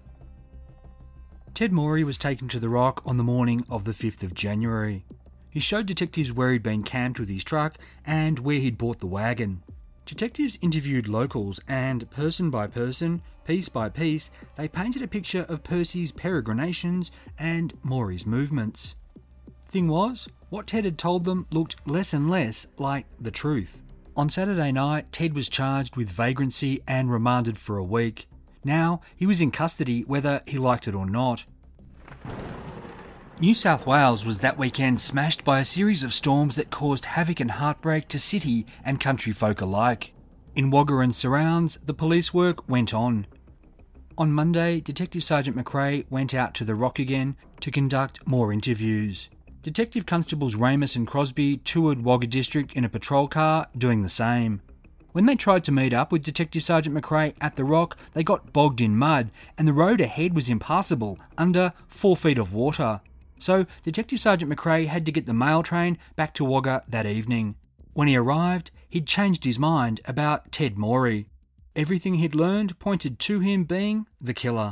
Ted Morey was taken to the Rock on the morning of the fifth of January. He showed detectives where he'd been camped with his truck and where he'd bought the wagon. Detectives interviewed locals and, person by person, piece by piece, they painted a picture of Percy's peregrinations and Morey's movements. Thing was, what Ted had told them looked less and less like the truth. On Saturday night, Ted was charged with vagrancy and remanded for a week. Now, he was in custody whether he liked it or not. New South Wales was that weekend smashed by a series of storms that caused havoc and heartbreak to city and country folk alike. In Wagga and surrounds, the police work went on. On Monday, Detective Sergeant McRae went out to the Rock again to conduct more interviews. Detective Constables Ramus and Crosby toured Wagga District in a patrol car, doing the same. When they tried to meet up with Detective Sergeant McRae at the Rock, they got bogged in mud and the road ahead was impassable, under four feet of water. So Detective Sergeant McRae had to get the mail train back to Wagga that evening. When he arrived, he'd changed his mind about Ted Morey. Everything he'd learned pointed to him being the killer.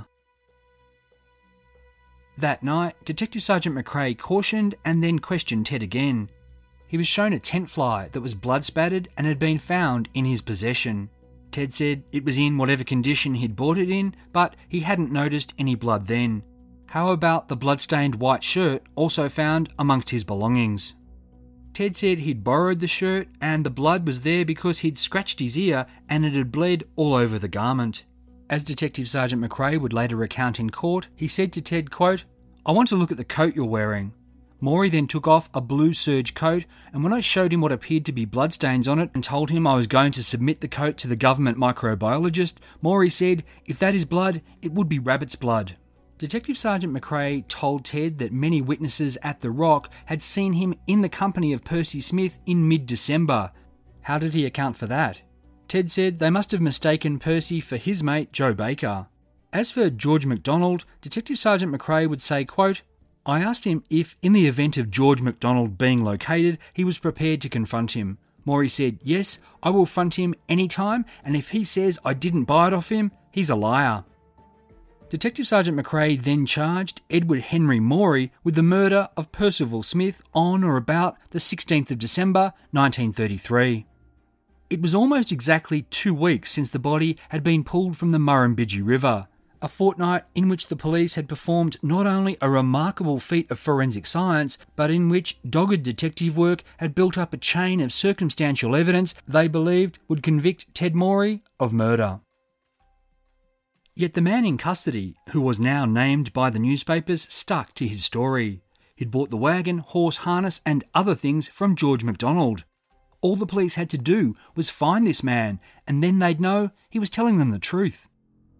That night, Detective Sergeant McRae cautioned and then questioned Ted again. He was shown a tent fly that was blood-spattered and had been found in his possession. Ted said it was in whatever condition he'd bought it in, but he hadn't noticed any blood then. How about the blood-stained white shirt also found amongst his belongings? Ted said he'd borrowed the shirt and the blood was there because he'd scratched his ear and it had bled all over the garment. As Detective Sergeant McRae would later recount in court, he said to Ted, quote, "I want to look at the coat you're wearing." Morey then took off a blue serge coat, and when I showed him what appeared to be bloodstains on it and told him I was going to submit the coat to the government microbiologist, Morey said, "If that is blood, it would be rabbit's blood." Detective Sergeant McRae told Ted that many witnesses at the Rock had seen him in the company of Percy Smith in mid-December. How did he account for that? Ted said they must have mistaken Percy for his mate Joe Baker. As for George MacDonald, Detective Sergeant McRae would say, quote, "I asked him if, in the event of George MacDonald being located, he was prepared to confront him. Morey said, yes, I will front him any time, and if he says I didn't buy it off him, he's a liar." Detective Sergeant McRae then charged Edward Henry Morey with the murder of Percival Smith on or about the sixteenth of December nineteen thirty-three. It was almost exactly two weeks since the body had been pulled from the Murrumbidgee River, a fortnight in which the police had performed not only a remarkable feat of forensic science, but in which dogged detective work had built up a chain of circumstantial evidence they believed would convict Ted Morey of murder. Yet the man in custody, who was now named by the newspapers, stuck to his story. He'd bought the wagon, horse harness and other things from George MacDonald. All the police had to do was find this man, and then they'd know he was telling them the truth.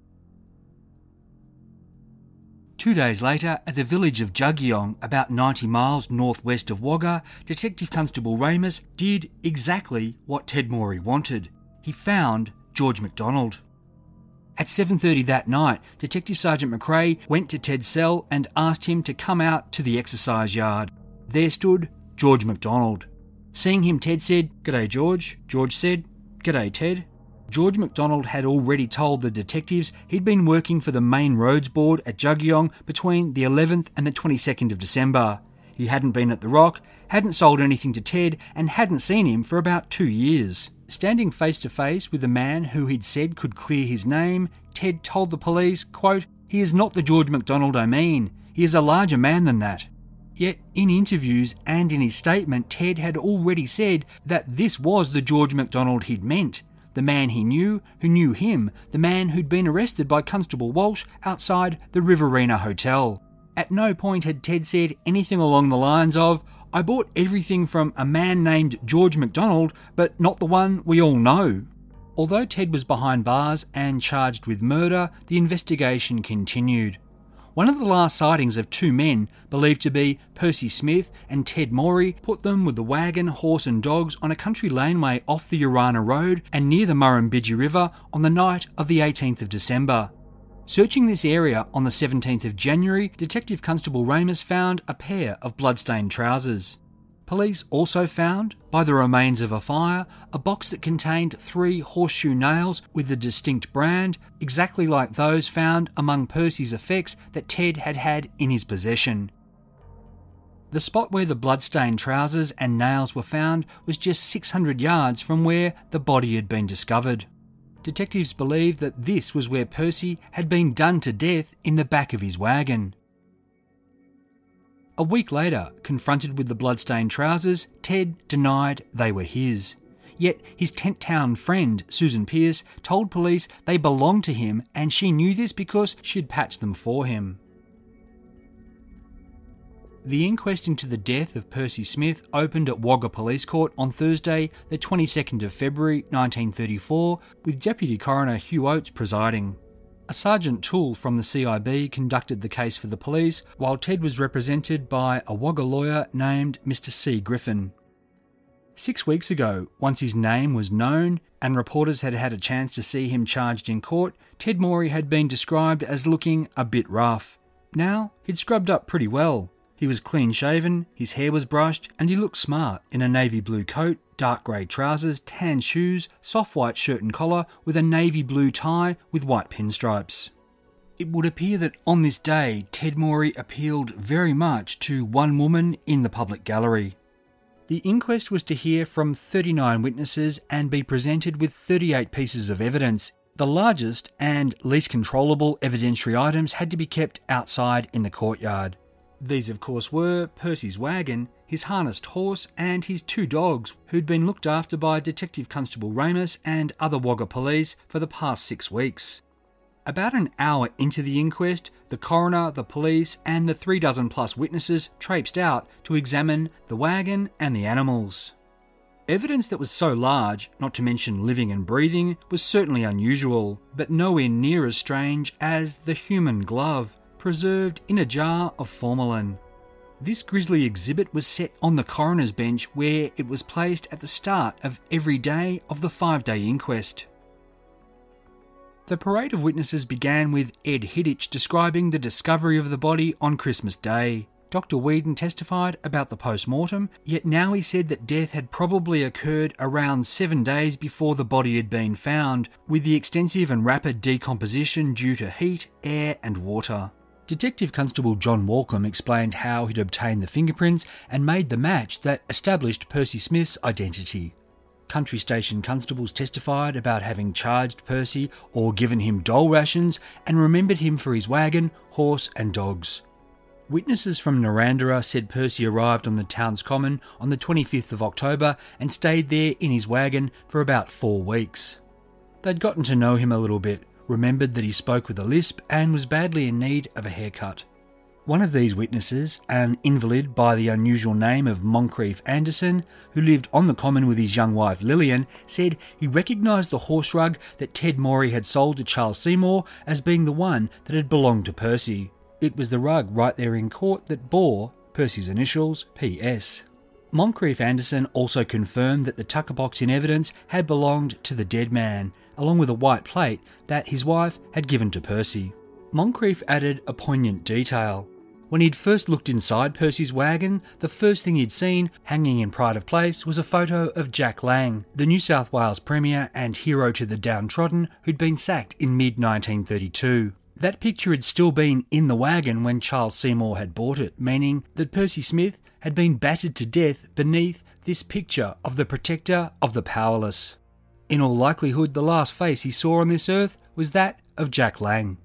Two days later, at the village of Juggeong, about ninety miles northwest of Wagga, Detective Constable Ramus did exactly what Ted Morey wanted. He found George MacDonald. At seven thirty that night, Detective Sergeant McRae went to Ted's cell and asked him to come out to the exercise yard. There stood George MacDonald. Seeing him, Ted said, "G'day, George." George said, "G'day, Ted." George MacDonald had already told the detectives he'd been working for the Main Roads Board at Juggeong between the eleventh and the twenty-second of December. He hadn't been at the Rock, hadn't sold anything to Ted, and hadn't seen him for about two years. Standing face to face with a man who he'd said could clear his name, Ted told the police, quote, "He is not the George MacDonald I mean. He is a larger man than that." Yet in interviews and in his statement, Ted had already said that this was the George MacDonald he'd meant. The man he knew, who knew him, the man who'd been arrested by Constable Walsh outside the Riverina Hotel. At no point had Ted said anything along the lines of, "I bought everything from a man named George MacDonald, but not the one we all know." Although Ted was behind bars and charged with murder, the investigation continued. One of the last sightings of two men, believed to be Percy Smith and Ted Morey, put them with the wagon, horse and dogs on a country laneway off the Urana Road and near the Murrumbidgee River on the night of the eighteenth of December. Searching this area on the seventeenth of January, Detective Constable Ramus found a pair of bloodstained trousers. Police also found, by the remains of a fire, a box that contained three horseshoe nails with a distinct brand, exactly like those found among Percy's effects that Ted had had in his possession. The spot where the bloodstained trousers and nails were found was just six hundred yards from where the body had been discovered. Detectives believed that this was where Percy had been done to death in the back of his wagon. A week later, confronted with the bloodstained trousers, Ted denied they were his. Yet his Tent Town friend, Susan Pearce, told police they belonged to him and she knew this because she'd patched them for him. The inquest into the death of Percy Smith opened at Wagga Police Court on Thursday, the twenty-second of February nineteen thirty-four, with Deputy Coroner Hugh Oates presiding. A Sergeant Toole from the C I B conducted the case for the police, while Ted was represented by a Wagga lawyer named Mister C. Griffin. Six weeks ago, once his name was known and reporters had had a chance to see him charged in court, Ted Morey had been described as looking a bit rough. Now, he'd scrubbed up pretty well. He was clean-shaven, his hair was brushed, and he looked smart in a navy blue coat, dark grey trousers, tan shoes, soft white shirt and collar with a navy blue tie with white pinstripes. It would appear that on this day, Ted Morey appealed very much to one woman in the public gallery. The inquest was to hear from thirty-nine witnesses and be presented with thirty-eight pieces of evidence. The largest and least controllable evidentiary items had to be kept outside in the courtyard. These, of course, were Percy's wagon, his harnessed horse, and his two dogs, who'd been looked after by Detective Constable Ramus and other Wagga police for the past six weeks. About an hour into the inquest, the coroner, the police, and the three dozen plus witnesses traipsed out to examine the wagon and the animals. Evidence that was so large, not to mention living and breathing, was certainly unusual, but nowhere near as strange as the human glove. preserved in a jar of formalin. This grisly exhibit was set on the coroner's bench where it was placed at the start of every day of the five-day inquest. The parade of witnesses began with Ed Hidditch describing the discovery of the body on Christmas Day. Doctor Whedon testified about the post-mortem, yet now he said that death had probably occurred around seven days before the body had been found, with the extensive and rapid decomposition due to heat, air and water. Detective Constable John Walcombe explained how he'd obtained the fingerprints and made the match that established Percy Smith's identity. Country station constables testified about having charged Percy or given him dole rations and remembered him for his wagon, horse and dogs. Witnesses from Narrandera said Percy arrived on the town's common on the twenty-fifth of October and stayed there in his wagon for about four weeks. They'd gotten to know him a little bit, remembered that he spoke with a lisp and was badly in need of a haircut. One of these witnesses, an invalid by the unusual name of Moncrief Anderson, who lived on the common with his young wife Lillian, said he recognised the horse rug that Ted Morey had sold to Charles Seymour as being the one that had belonged to Percy. It was the rug right there in court that bore Percy's initials, P S. Moncrief Anderson also confirmed that the tucker box in evidence had belonged to the dead man, along with a white plate that his wife had given to Percy. Moncrief added a poignant detail. When he'd first looked inside Percy's wagon, the first thing he'd seen, hanging in pride of place, was a photo of Jack Lang, the New South Wales Premier and hero to the downtrodden who'd been sacked in mid nineteen thirty-two. That picture had still been in the wagon when Charles Seymour had bought it, meaning that Percy Smith had been battered to death beneath this picture of the protector of the powerless. In all likelihood, the last face he saw on this earth was that of Jack Lang.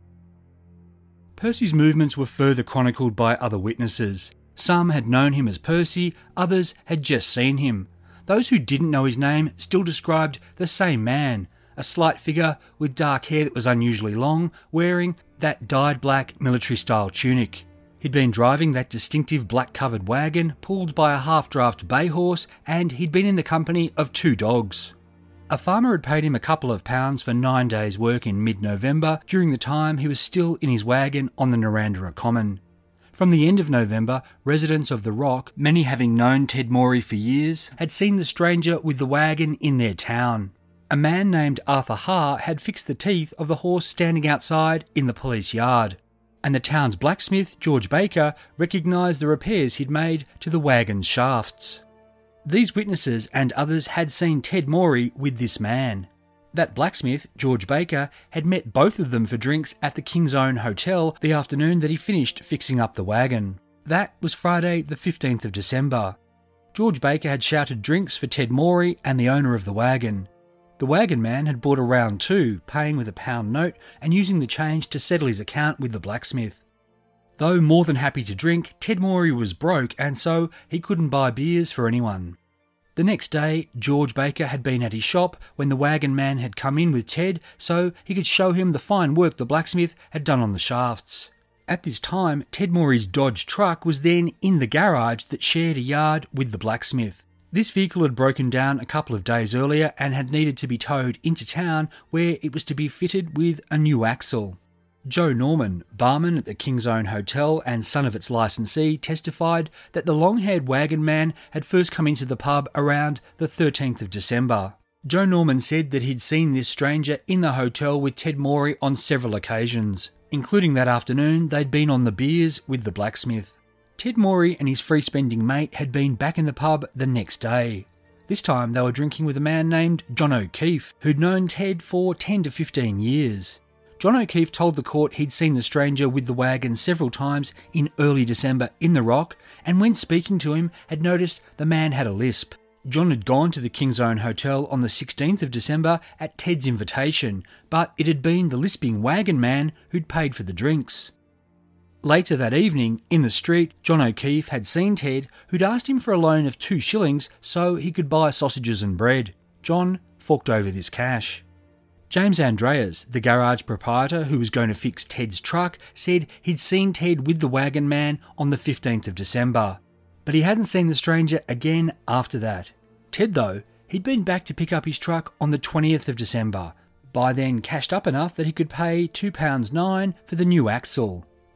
Percy's movements were further chronicled by other witnesses. Some had known him as Percy, others had just seen him. Those who didn't know his name still described the same man, a slight figure with dark hair that was unusually long, wearing that dyed black military-style tunic. He'd been driving that distinctive black-covered wagon, pulled by a half-draft bay horse, and he'd been in the company of two dogs. A farmer had paid him a couple of pounds for nine days' work in mid-November during the time he was still in his wagon on the Narrandera Common. From the end of November, residents of the Rock, many having known Ted Morey for years, had seen the stranger with the wagon in their town. A man named Arthur Haar had fixed the teeth of the horse standing outside in the police yard, and the town's blacksmith, George Baker, recognised the repairs he'd made to the wagon's shafts. These witnesses and others had seen Ted Morey with this man. That blacksmith, George Baker, had met both of them for drinks at the King's Own Hotel the afternoon that he finished fixing up the wagon. That was Friday the fifteenth of December. George Baker had shouted drinks for Ted Morey and the owner of the wagon. The wagon man had bought a round too, paying with a pound note and using the change to settle his account with the blacksmith. Though more than happy to drink, Ted Morey was broke and so he couldn't buy beers for anyone. The next day, George Baker had been at his shop when the wagon man had come in with Ted so he could show him the fine work the blacksmith had done on the shafts. At this time, Ted Morey's Dodge truck was then in the garage that shared a yard with the blacksmith. This vehicle had broken down a couple of days earlier and had needed to be towed into town where it was to be fitted with a new axle. Joe Norman, barman at the King's Own Hotel and son of its licensee, testified that the long-haired wagon man had first come into the pub around the thirteenth of December. Joe Norman said that he'd seen this stranger in the hotel with Ted Morey on several occasions, including that afternoon they'd been on the beers with the blacksmith. Ted Morey and his free-spending mate had been back in the pub the next day. This time they were drinking with a man named John O'Keefe, who'd known Ted for ten to fifteen years. John O'Keefe told the court he'd seen the stranger with the wagon several times in early December in the Rock, and when speaking to him had noticed the man had a lisp. John had gone to the King's Own Hotel on the sixteenth of December at Ted's invitation, but it had been the lisping wagon man who'd paid for the drinks. Later that evening, in the street, John O'Keefe had seen Ted, who'd asked him for a loan of two shillings so he could buy sausages and bread. John forked over this cash. James Andreas, the garage proprietor who was going to fix Ted's truck, said he'd seen Ted with the wagon man on the fifteenth of December. But he hadn't seen the stranger again after that. Ted, though, he'd been back to pick up his truck on the twentieth of December, by then cashed up enough that he could pay two pounds nine for the new axle.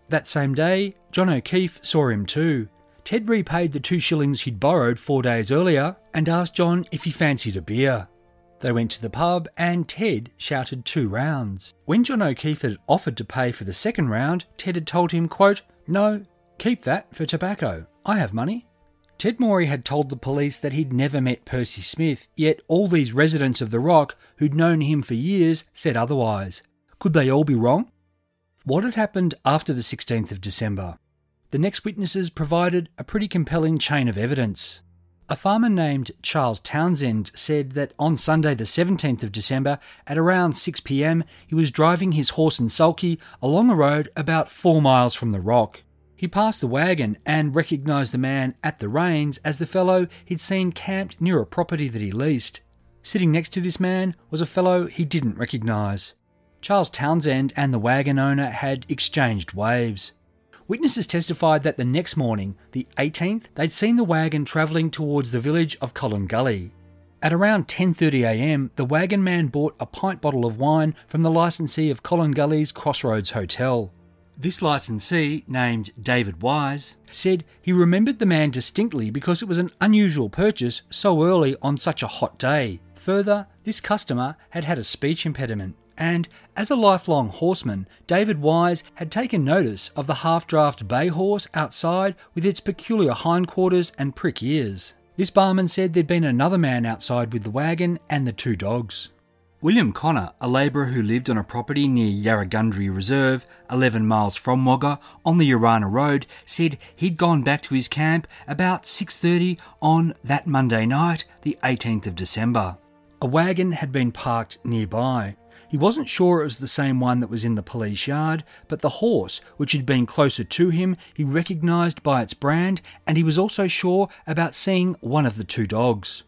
That same day, John O'Keefe saw him too. Ted repaid the two shillings he'd borrowed four days earlier and asked John if he fancied a beer. They went to the pub and Ted shouted two rounds. When John O'Keefe had offered to pay for the second round, Ted had told him, quote, "No, keep that for tobacco. I have money." Ted Morey had told the police that he'd never met Percy Smith, yet all these residents of the Rock who'd known him for years said otherwise. Could they all be wrong? What had happened after the sixteenth of December? The next witnesses provided a pretty compelling chain of evidence. A farmer named Charles Townsend said that on Sunday the seventeenth of December at around six p m he was driving his horse and sulky along a road about four miles from the Rock. He passed the wagon and recognised the man at the reins as the fellow he'd seen camped near a property that he leased. Sitting next to this man was a fellow he didn't recognise. Charles Townsend and the wagon owner had exchanged waves. Witnesses testified that the next morning, the eighteenth, they'd seen the wagon travelling towards the village of Collingully. At around ten thirty a m, the wagon man bought a pint bottle of wine from the licensee of Collingully's Crossroads Hotel. This licensee, named David Wise, said he remembered the man distinctly because it was an unusual purchase so early on such a hot day. Further, this customer had had a speech impediment, and as a lifelong horseman, David Wise had taken notice of the half-draft bay horse outside with its peculiar hindquarters and prick ears. This barman said there'd been another man outside with the wagon and the two dogs. William Connor, a labourer who lived on a property near Yarragundry Reserve, eleven miles from Wagga, on the Urana Road, said he'd gone back to his camp about six thirty on that Monday night, the eighteenth of December. A wagon had been parked nearby. He wasn't sure it was the same one that was in the police yard, but the horse, which had been closer to him, he recognised by its brand, and he was also sure about seeing one of the two dogs.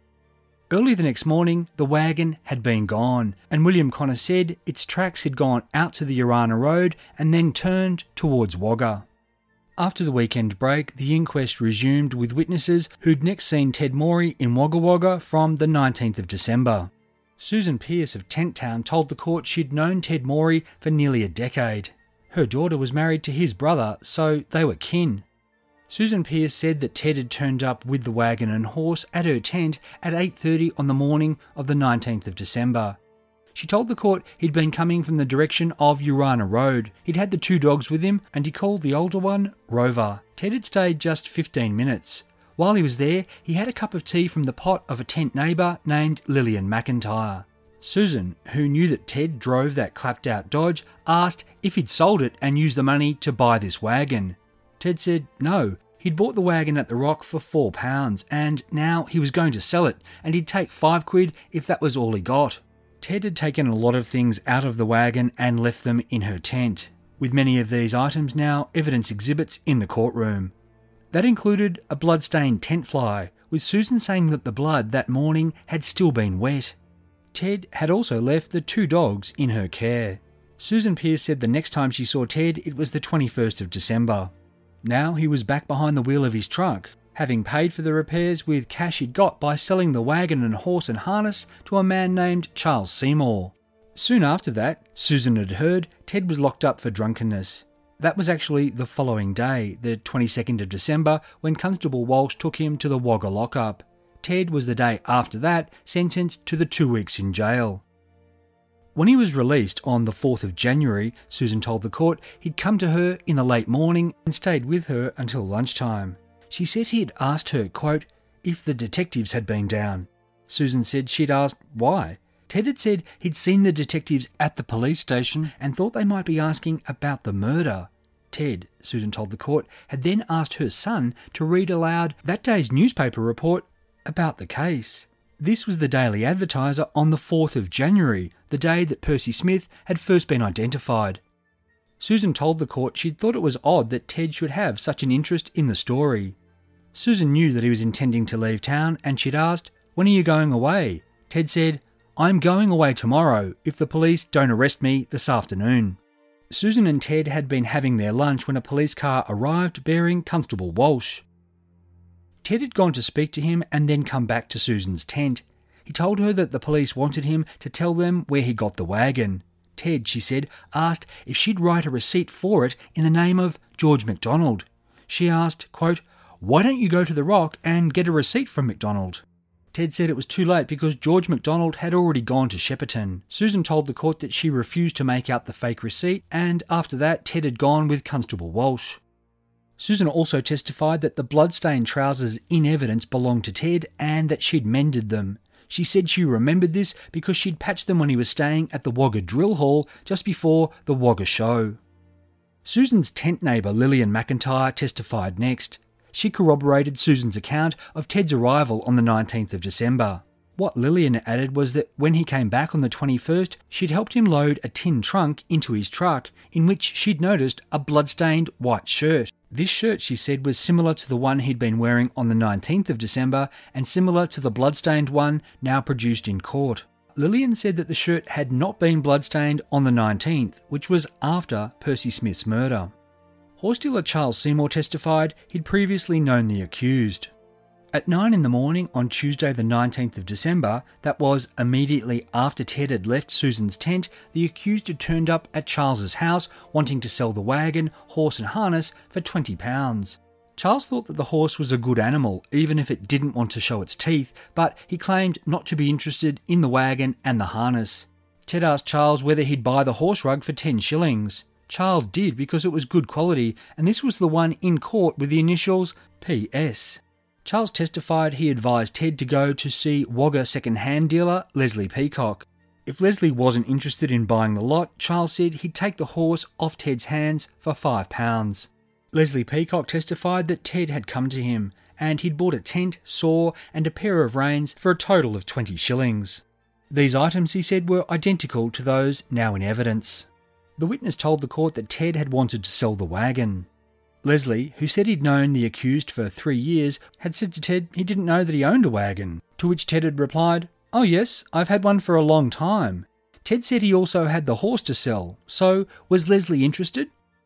Early the next morning, the wagon had been gone, and William Connor said its tracks had gone out to the Urana Road and then turned towards Wagga. After the weekend break, the inquest resumed with witnesses who'd next seen Ted Morey in Wagga Wagga from the nineteenth of December. Susan Pearce of Tent Town told the court she'd known Ted Morey for nearly a decade. Her daughter was married to his brother, so they were kin. Susan Pearce said that Ted had turned up with the wagon and horse at her tent at eight thirty on the morning of the nineteenth of December. She told the court he'd been coming from the direction of Urana Road. He'd had the two dogs with him and he called the older one Rover. Ted had stayed just fifteen minutes. While he was there, he had a cup of tea from the pot of a tent neighbour named Lillian McIntyre. Susan, who knew that Ted drove that clapped-out Dodge, asked if he'd sold it and used the money to buy this wagon. Ted said no, he'd bought the wagon at the Rock for four pounds, and now he was going to sell it, and he'd take five quid if that was all he got. Ted had taken a lot of things out of the wagon and left them in her tent, with many of these items now evidence exhibits in the courtroom. That included a blood-stained tent fly, with Susan saying that the blood that morning had still been wet. Ted had also left the two dogs in her care. Susan Pearce said the next time she saw Ted it was the twenty-first of December. Now he was back behind the wheel of his truck, having paid for the repairs with cash he'd got by selling the wagon and horse and harness to a man named Charles Seymour. Soon after that, Susan had heard Ted was locked up for drunkenness. That was actually the following day, the twenty-second of December, when Constable Walsh took him to the Wagga lockup. Ted was the day after that sentenced to the two weeks in jail. When he was released on the fourth of January, Susan told the court he'd come to her in the late morning and stayed with her until lunchtime. She said he had asked her, quote, if the detectives had been down. Susan said she'd asked why. Ted had said he'd seen the detectives at the police station and thought they might be asking about the murder. Ted, Susan told the court, had then asked her son to read aloud that day's newspaper report about the case. This was the Daily Advertiser on the fourth of January, the day that Percy Smith had first been identified. Susan told the court she'd thought it was odd that Ted should have such an interest in the story. Susan knew that he was intending to leave town and she'd asked, when are you going away? Ted said, I'm going away tomorrow if the police don't arrest me this afternoon. Susan and Ted had been having their lunch when a police car arrived bearing Constable Walsh. Ted had gone to speak to him and then come back to Susan's tent. He told her that the police wanted him to tell them where he got the wagon. Ted, she said, asked if she'd write a receipt for it in the name of George MacDonald. She asked, quote, "Why don't you go to the Rock and get a receipt from MacDonald?" Ted said it was too late because George MacDonald had already gone to Shepparton. Susan told the court that she refused to make out the fake receipt, and after that Ted had gone with Constable Walsh. Susan also testified that the bloodstained trousers in evidence belonged to Ted and that she'd mended them. She said she remembered this because she'd patched them when he was staying at the Wagga Drill Hall just before the Wagga show. Susan's tent neighbour Lillian McIntyre testified next. She corroborated Susan's account of Ted's arrival on the nineteenth of December. What Lillian added was that when he came back on the twenty-first, she'd helped him load a tin trunk into his truck in which she'd noticed a bloodstained white shirt. This shirt, she said, was similar to the one he'd been wearing on the nineteenth of December and similar to the bloodstained one now produced in court. Lillian said that the shirt had not been bloodstained on the nineteenth, which was after Percy Smith's murder. Horse dealer Charles Seymour testified he'd previously known the accused. At nine in the morning on Tuesday the nineteenth of December, that was immediately after Ted had left Susan's tent, the accused had turned up at Charles's house wanting to sell the wagon, horse and harness for twenty pounds. Charles thought that the horse was a good animal, even if it didn't want to show its teeth, but he claimed not to be interested in the wagon and the harness. Ted asked Charles whether he'd buy the horse rug for ten shillings. Charles did because it was good quality, and this was the one in court with the initials P S. Charles testified he advised Ted to go to see Wagga second-hand dealer Leslie Peacock. If Leslie wasn't interested in buying the lot, Charles said he'd take the horse off Ted's hands for five pounds. Leslie Peacock testified that Ted had come to him, and he'd bought a tent, saw, and a pair of reins for a total of twenty shillings. These items, he said, were identical to those now in evidence. The witness told the court that Ted had wanted to sell the wagon. Leslie, who said he'd known the accused for three years, had said to Ted he didn't know that he owned a wagon, to which Ted had replied, "Oh yes, I've had one for a long time." Ted said he also had the horse to sell, so was Leslie interested?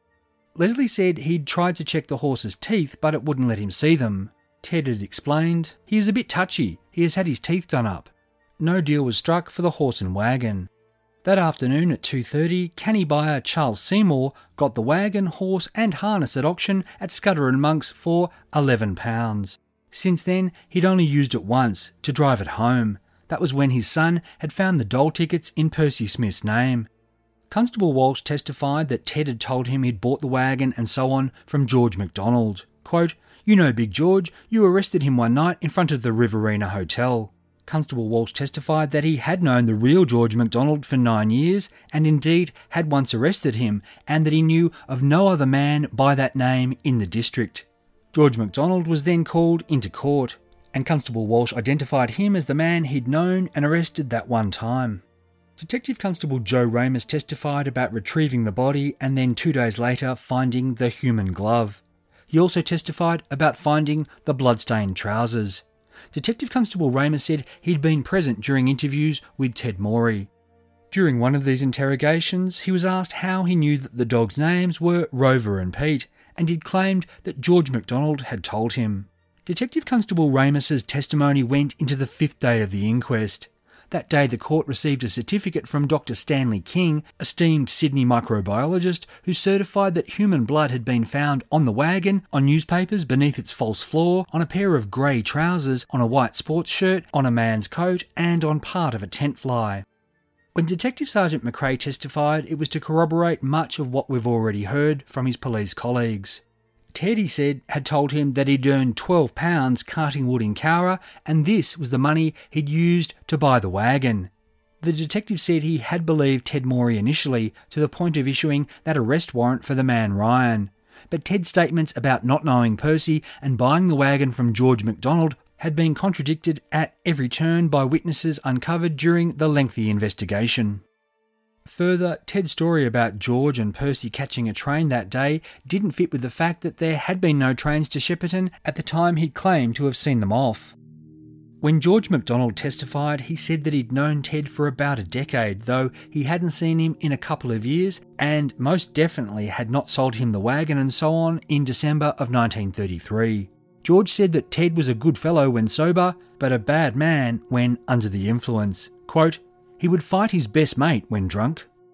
Leslie said he'd tried to check the horse's teeth, but it wouldn't let him see them. Ted had explained, "He is a bit touchy, he has had his teeth done up." No deal was struck for the horse and wagon. That afternoon at two thirty, canny buyer Charles Seymour got the wagon, horse and harness at auction at Scudder and Monk's for eleven pounds. Since then, he'd only used it once, to drive it home. That was when his son had found the dole tickets in Percy Smith's name. Constable Walsh testified that Ted had told him he'd bought the wagon and so on from George MacDonald. Quote, "You know Big George, you arrested him one night in front of the Riverina Hotel." Constable Walsh testified that he had known the real George MacDonald for nine years and indeed had once arrested him, and that he knew of no other man by that name in the district. George MacDonald was then called into court, and Constable Walsh identified him as the man he'd known and arrested that one time. Detective Constable Joe Ramus testified about retrieving the body and then two days later finding the human glove. He also testified about finding the bloodstained trousers. Detective Constable Ramus said he'd been present during interviews with Ted Morey. During one of these interrogations, he was asked how he knew that the dogs' names were Rover and Pete, and he'd claimed that George MacDonald had told him. Detective Constable Ramus's testimony went into the fifth day of the inquest. That day the court received a certificate from Doctor Stanley King, esteemed Sydney microbiologist, who certified that human blood had been found on the wagon, on newspapers beneath its false floor, on a pair of grey trousers, on a white sports shirt, on a man's coat, and on part of a tent fly. When Detective Sergeant McRae testified, it was to corroborate much of what we've already heard from his police colleagues. Ted, he said, had told him that he'd earned twelve pounds carting wood in Cowra, and this was the money he'd used to buy the wagon. The detective said he had believed Ted Morey initially, to the point of issuing that arrest warrant for the man Ryan. But Ted's statements about not knowing Percy and buying the wagon from George MacDonald had been contradicted at every turn by witnesses uncovered during the lengthy investigation. Further, Ted's story about George and Percy catching a train that day didn't fit with the fact that there had been no trains to Shepparton at the time he'd claimed to have seen them off. When George MacDonald testified, he said that he'd known Ted for about a decade, though he hadn't seen him in a couple of years, and most definitely had not sold him the wagon and so on in December of nineteen thirty-three. George said that Ted was a good fellow when sober, but a bad man when under the influence. Quote, "He would fight his best mate when drunk."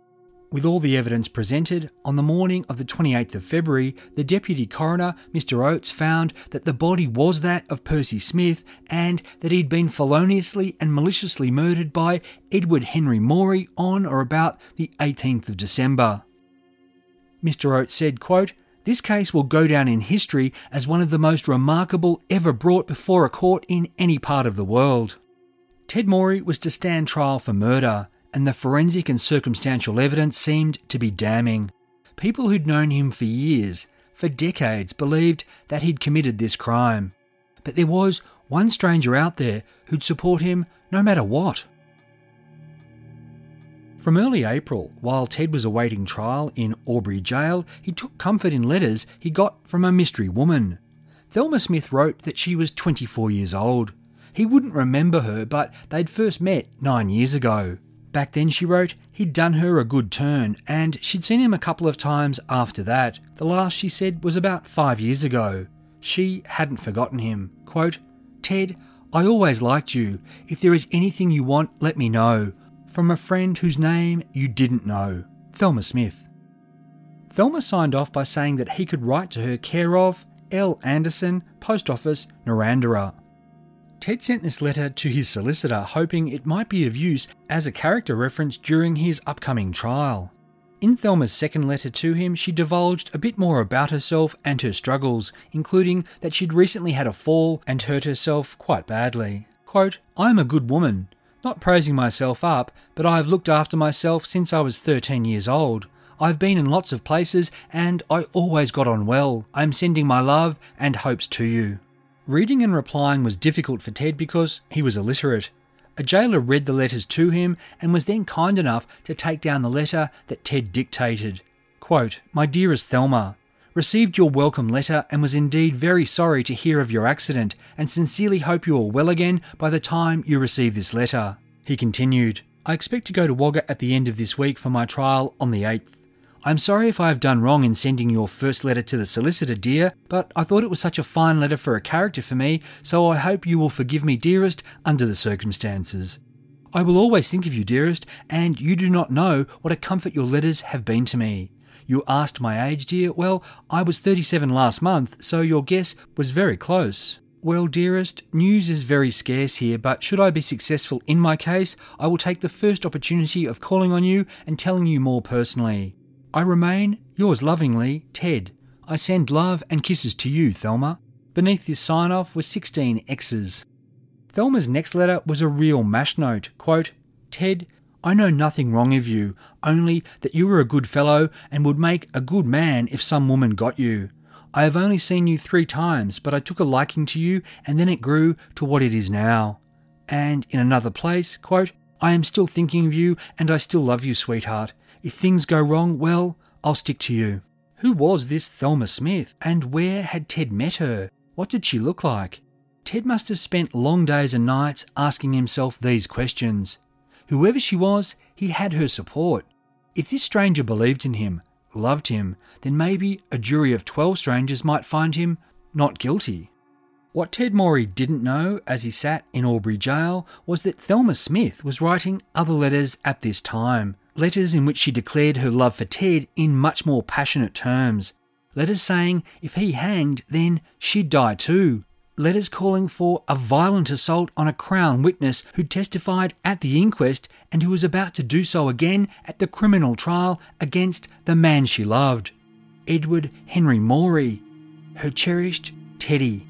With all the evidence presented, on the morning of the twenty-eighth of February, the Deputy Coroner, Mister Oates, found that the body was that of Percy Smith and that he'd been feloniously and maliciously murdered by Edward Henry Morey on or about the eighteenth of December. Mister Oates said, quote, "This case will go down in history as one of the most remarkable ever brought before a court in any part of the world." Ted Morey was to stand trial for murder, and the forensic and circumstantial evidence seemed to be damning. People who'd known him for years, for decades, believed that he'd committed this crime. But there was one stranger out there who'd support him no matter what. From early April, while Ted was awaiting trial in Albury Jail, he took comfort in letters he got from a mystery woman. Thelma Smith wrote that she was twenty-four years old. He wouldn't remember her, but they'd first met nine years ago. Back then, she wrote, he'd done her a good turn, and she'd seen him a couple of times after that. The last, she said, was about five years ago. She hadn't forgotten him. Quote, "Ted, I always liked you. If there is anything you want, let me know. From a friend whose name you didn't know. Thelma Smith." Thelma signed off by saying that he could write to her care of L. Anderson, Post Office, Narrandera. Ted sent this letter to his solicitor, hoping it might be of use as a character reference during his upcoming trial. In Thelma's second letter to him, she divulged a bit more about herself and her struggles, including that she'd recently had a fall and hurt herself quite badly. Quote, "I am a good woman, not praising myself up, but I have looked after myself since I was thirteen years old. I've been in lots of places and I always got on well. I am sending my love and hopes to you." Reading and replying was difficult for Ted because he was illiterate. A jailer read the letters to him and was then kind enough to take down the letter that Ted dictated. Quote, "My dearest Thelma, received your welcome letter and was indeed very sorry to hear of your accident and sincerely hope you are well again by the time you receive this letter." He continued, "I expect to go to Wagga at the end of this week for my trial on the eighth. I'm sorry if I have done wrong in sending your first letter to the solicitor, dear, but I thought it was such a fine letter for a character for me, so I hope you will forgive me, dearest, under the circumstances. I will always think of you, dearest, and you do not know what a comfort your letters have been to me. You asked my age, dear. Well, I was thirty-seven last month, so your guess was very close. Well, dearest, news is very scarce here, but should I be successful in my case, I will take the first opportunity of calling on you and telling you more personally. I remain, yours lovingly, Ted. I send love and kisses to you, Thelma." Beneath this sign-off was sixteen X's. Thelma's next letter was a real mash note. Quote, "Ted, I know nothing wrong of you, only that you were a good fellow and would make a good man if some woman got you. I have only seen you three times, but I took a liking to you and then it grew to what it is now." And in another place, quote, "I am still thinking of you and I still love you, sweetheart. If things go wrong, well, I'll stick to you." Who was this Thelma Smith, and where had Ted met her? What did she look like? Ted must have spent long days and nights asking himself these questions. Whoever she was, he had her support. If this stranger believed in him, loved him, then maybe a jury of twelve strangers might find him not guilty. What Ted Morey didn't know as he sat in Albury Jail was that Thelma Smith was writing other letters at this time. Letters in which she declared her love for Ted in much more passionate terms. Letters saying if he hanged, then she'd die too. Letters calling for a violent assault on a Crown witness who testified at the inquest and who was about to do so again at the criminal trial against the man she loved, Edward Henry Morey, her cherished Teddy.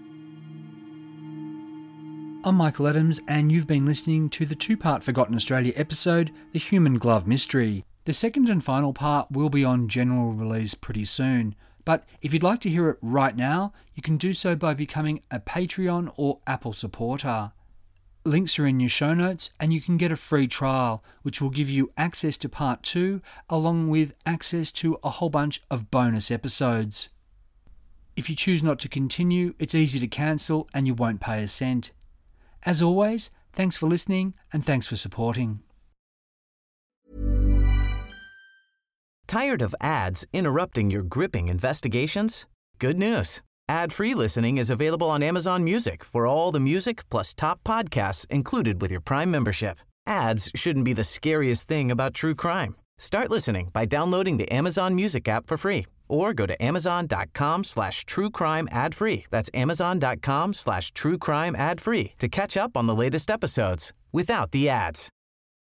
I'm Michael Adams, and you've been listening to the two-part Forgotten Australia episode, The Human Glove Mystery. The second and final part will be on general release pretty soon, but if you'd like to hear it right now, you can do so by becoming a Patreon or Apple supporter. Links are in your show notes, and you can get a free trial, which will give you access to part two, along with access to a whole bunch of bonus episodes. If you choose not to continue, it's easy to cancel and you won't pay a cent. As always, thanks for listening and thanks for supporting. Tired of ads interrupting your gripping investigations? Good news. Ad-free listening is available on Amazon Music for all the music plus top podcasts included with your Prime membership. Ads shouldn't be the scariest thing about true crime. Start listening by downloading the Amazon Music app for free or go to amazon.com slash true crime ad free. That's amazon.com slash true crime ad free to catch up on the latest episodes without the ads.